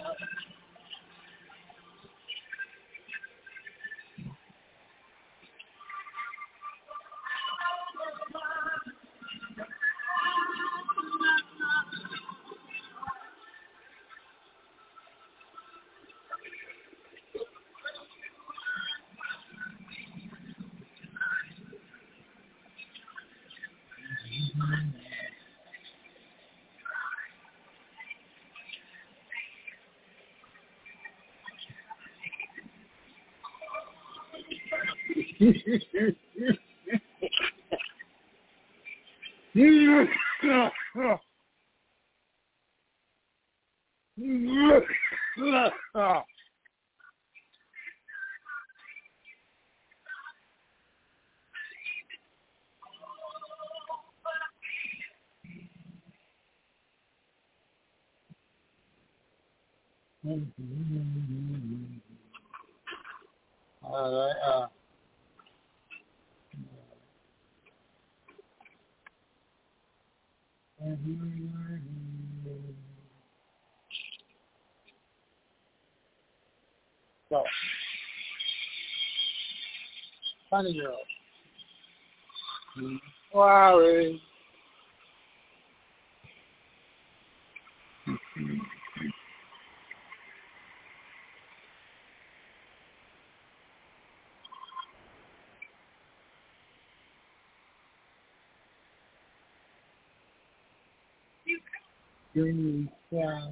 All right. Uh, so, funny girl. Worry. Yeah.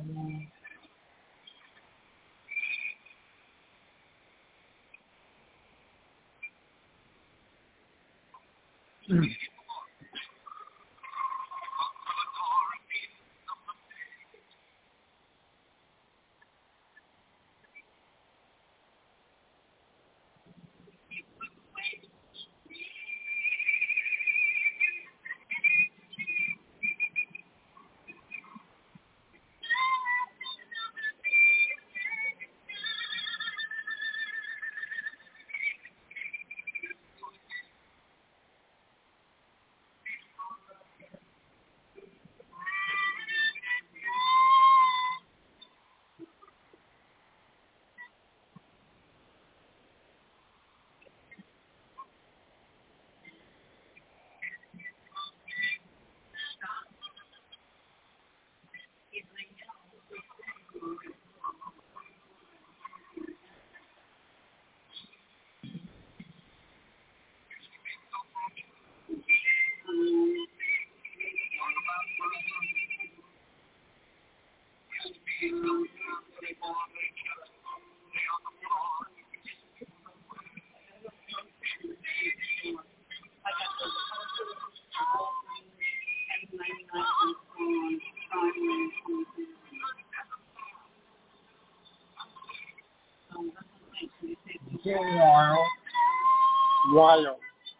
Wild. Wild.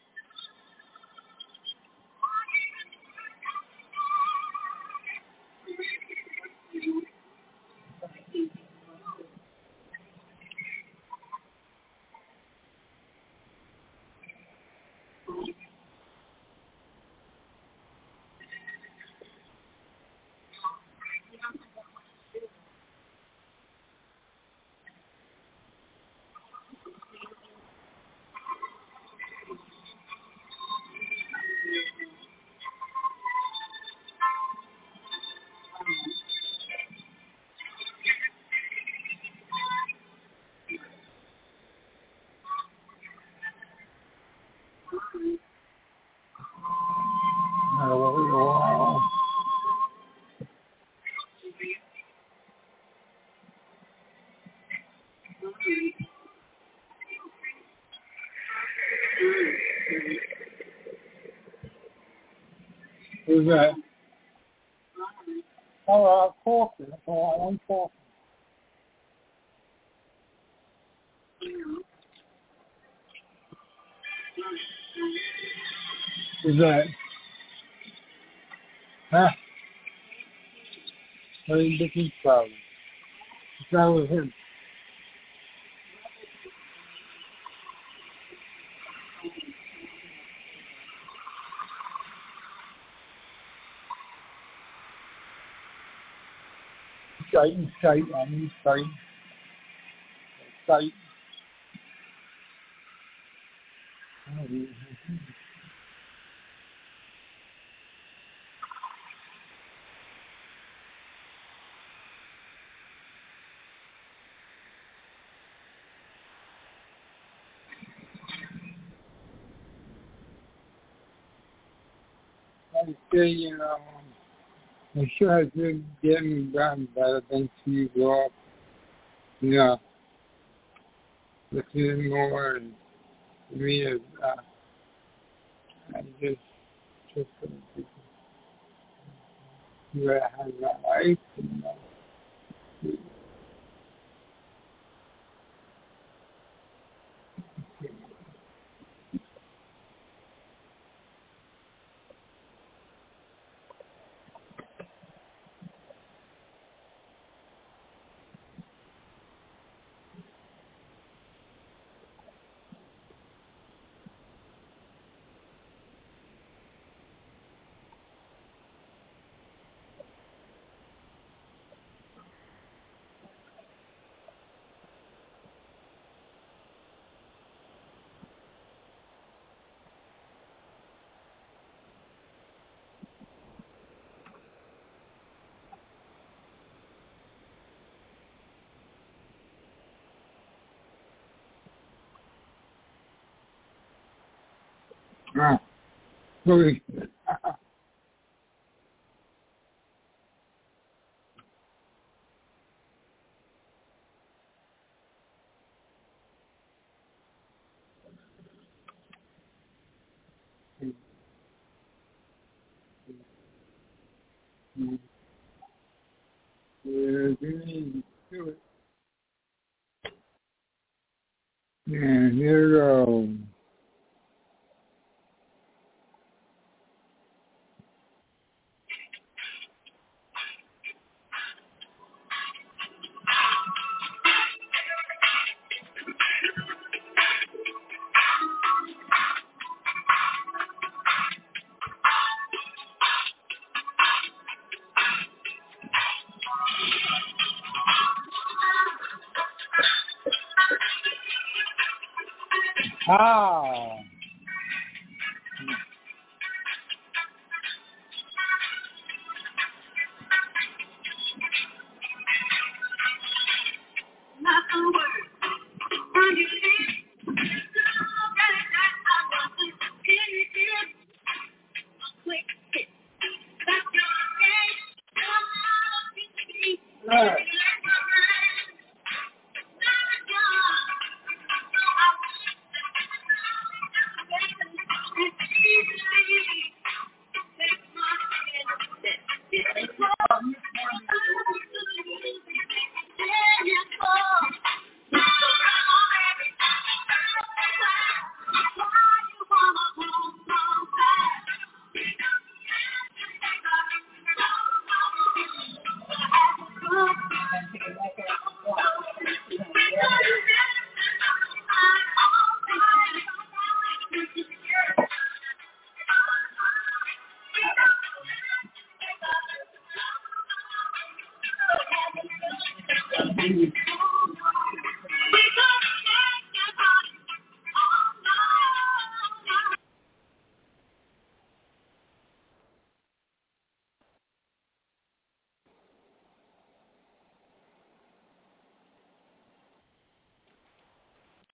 Oh, who's that? Oh, I'm talking. Oh, I'm talking. Who's that? Huh? What is Dicky's problem? What's wrong with him? Insight, insight, and insight. Insight. I say, you know, it sure has been getting gotten better than you grow up, you know, listening more and me as, uh, I just, just where I have my life, you know. Ah, sorry. Yeah, here we go. Ah. Ah.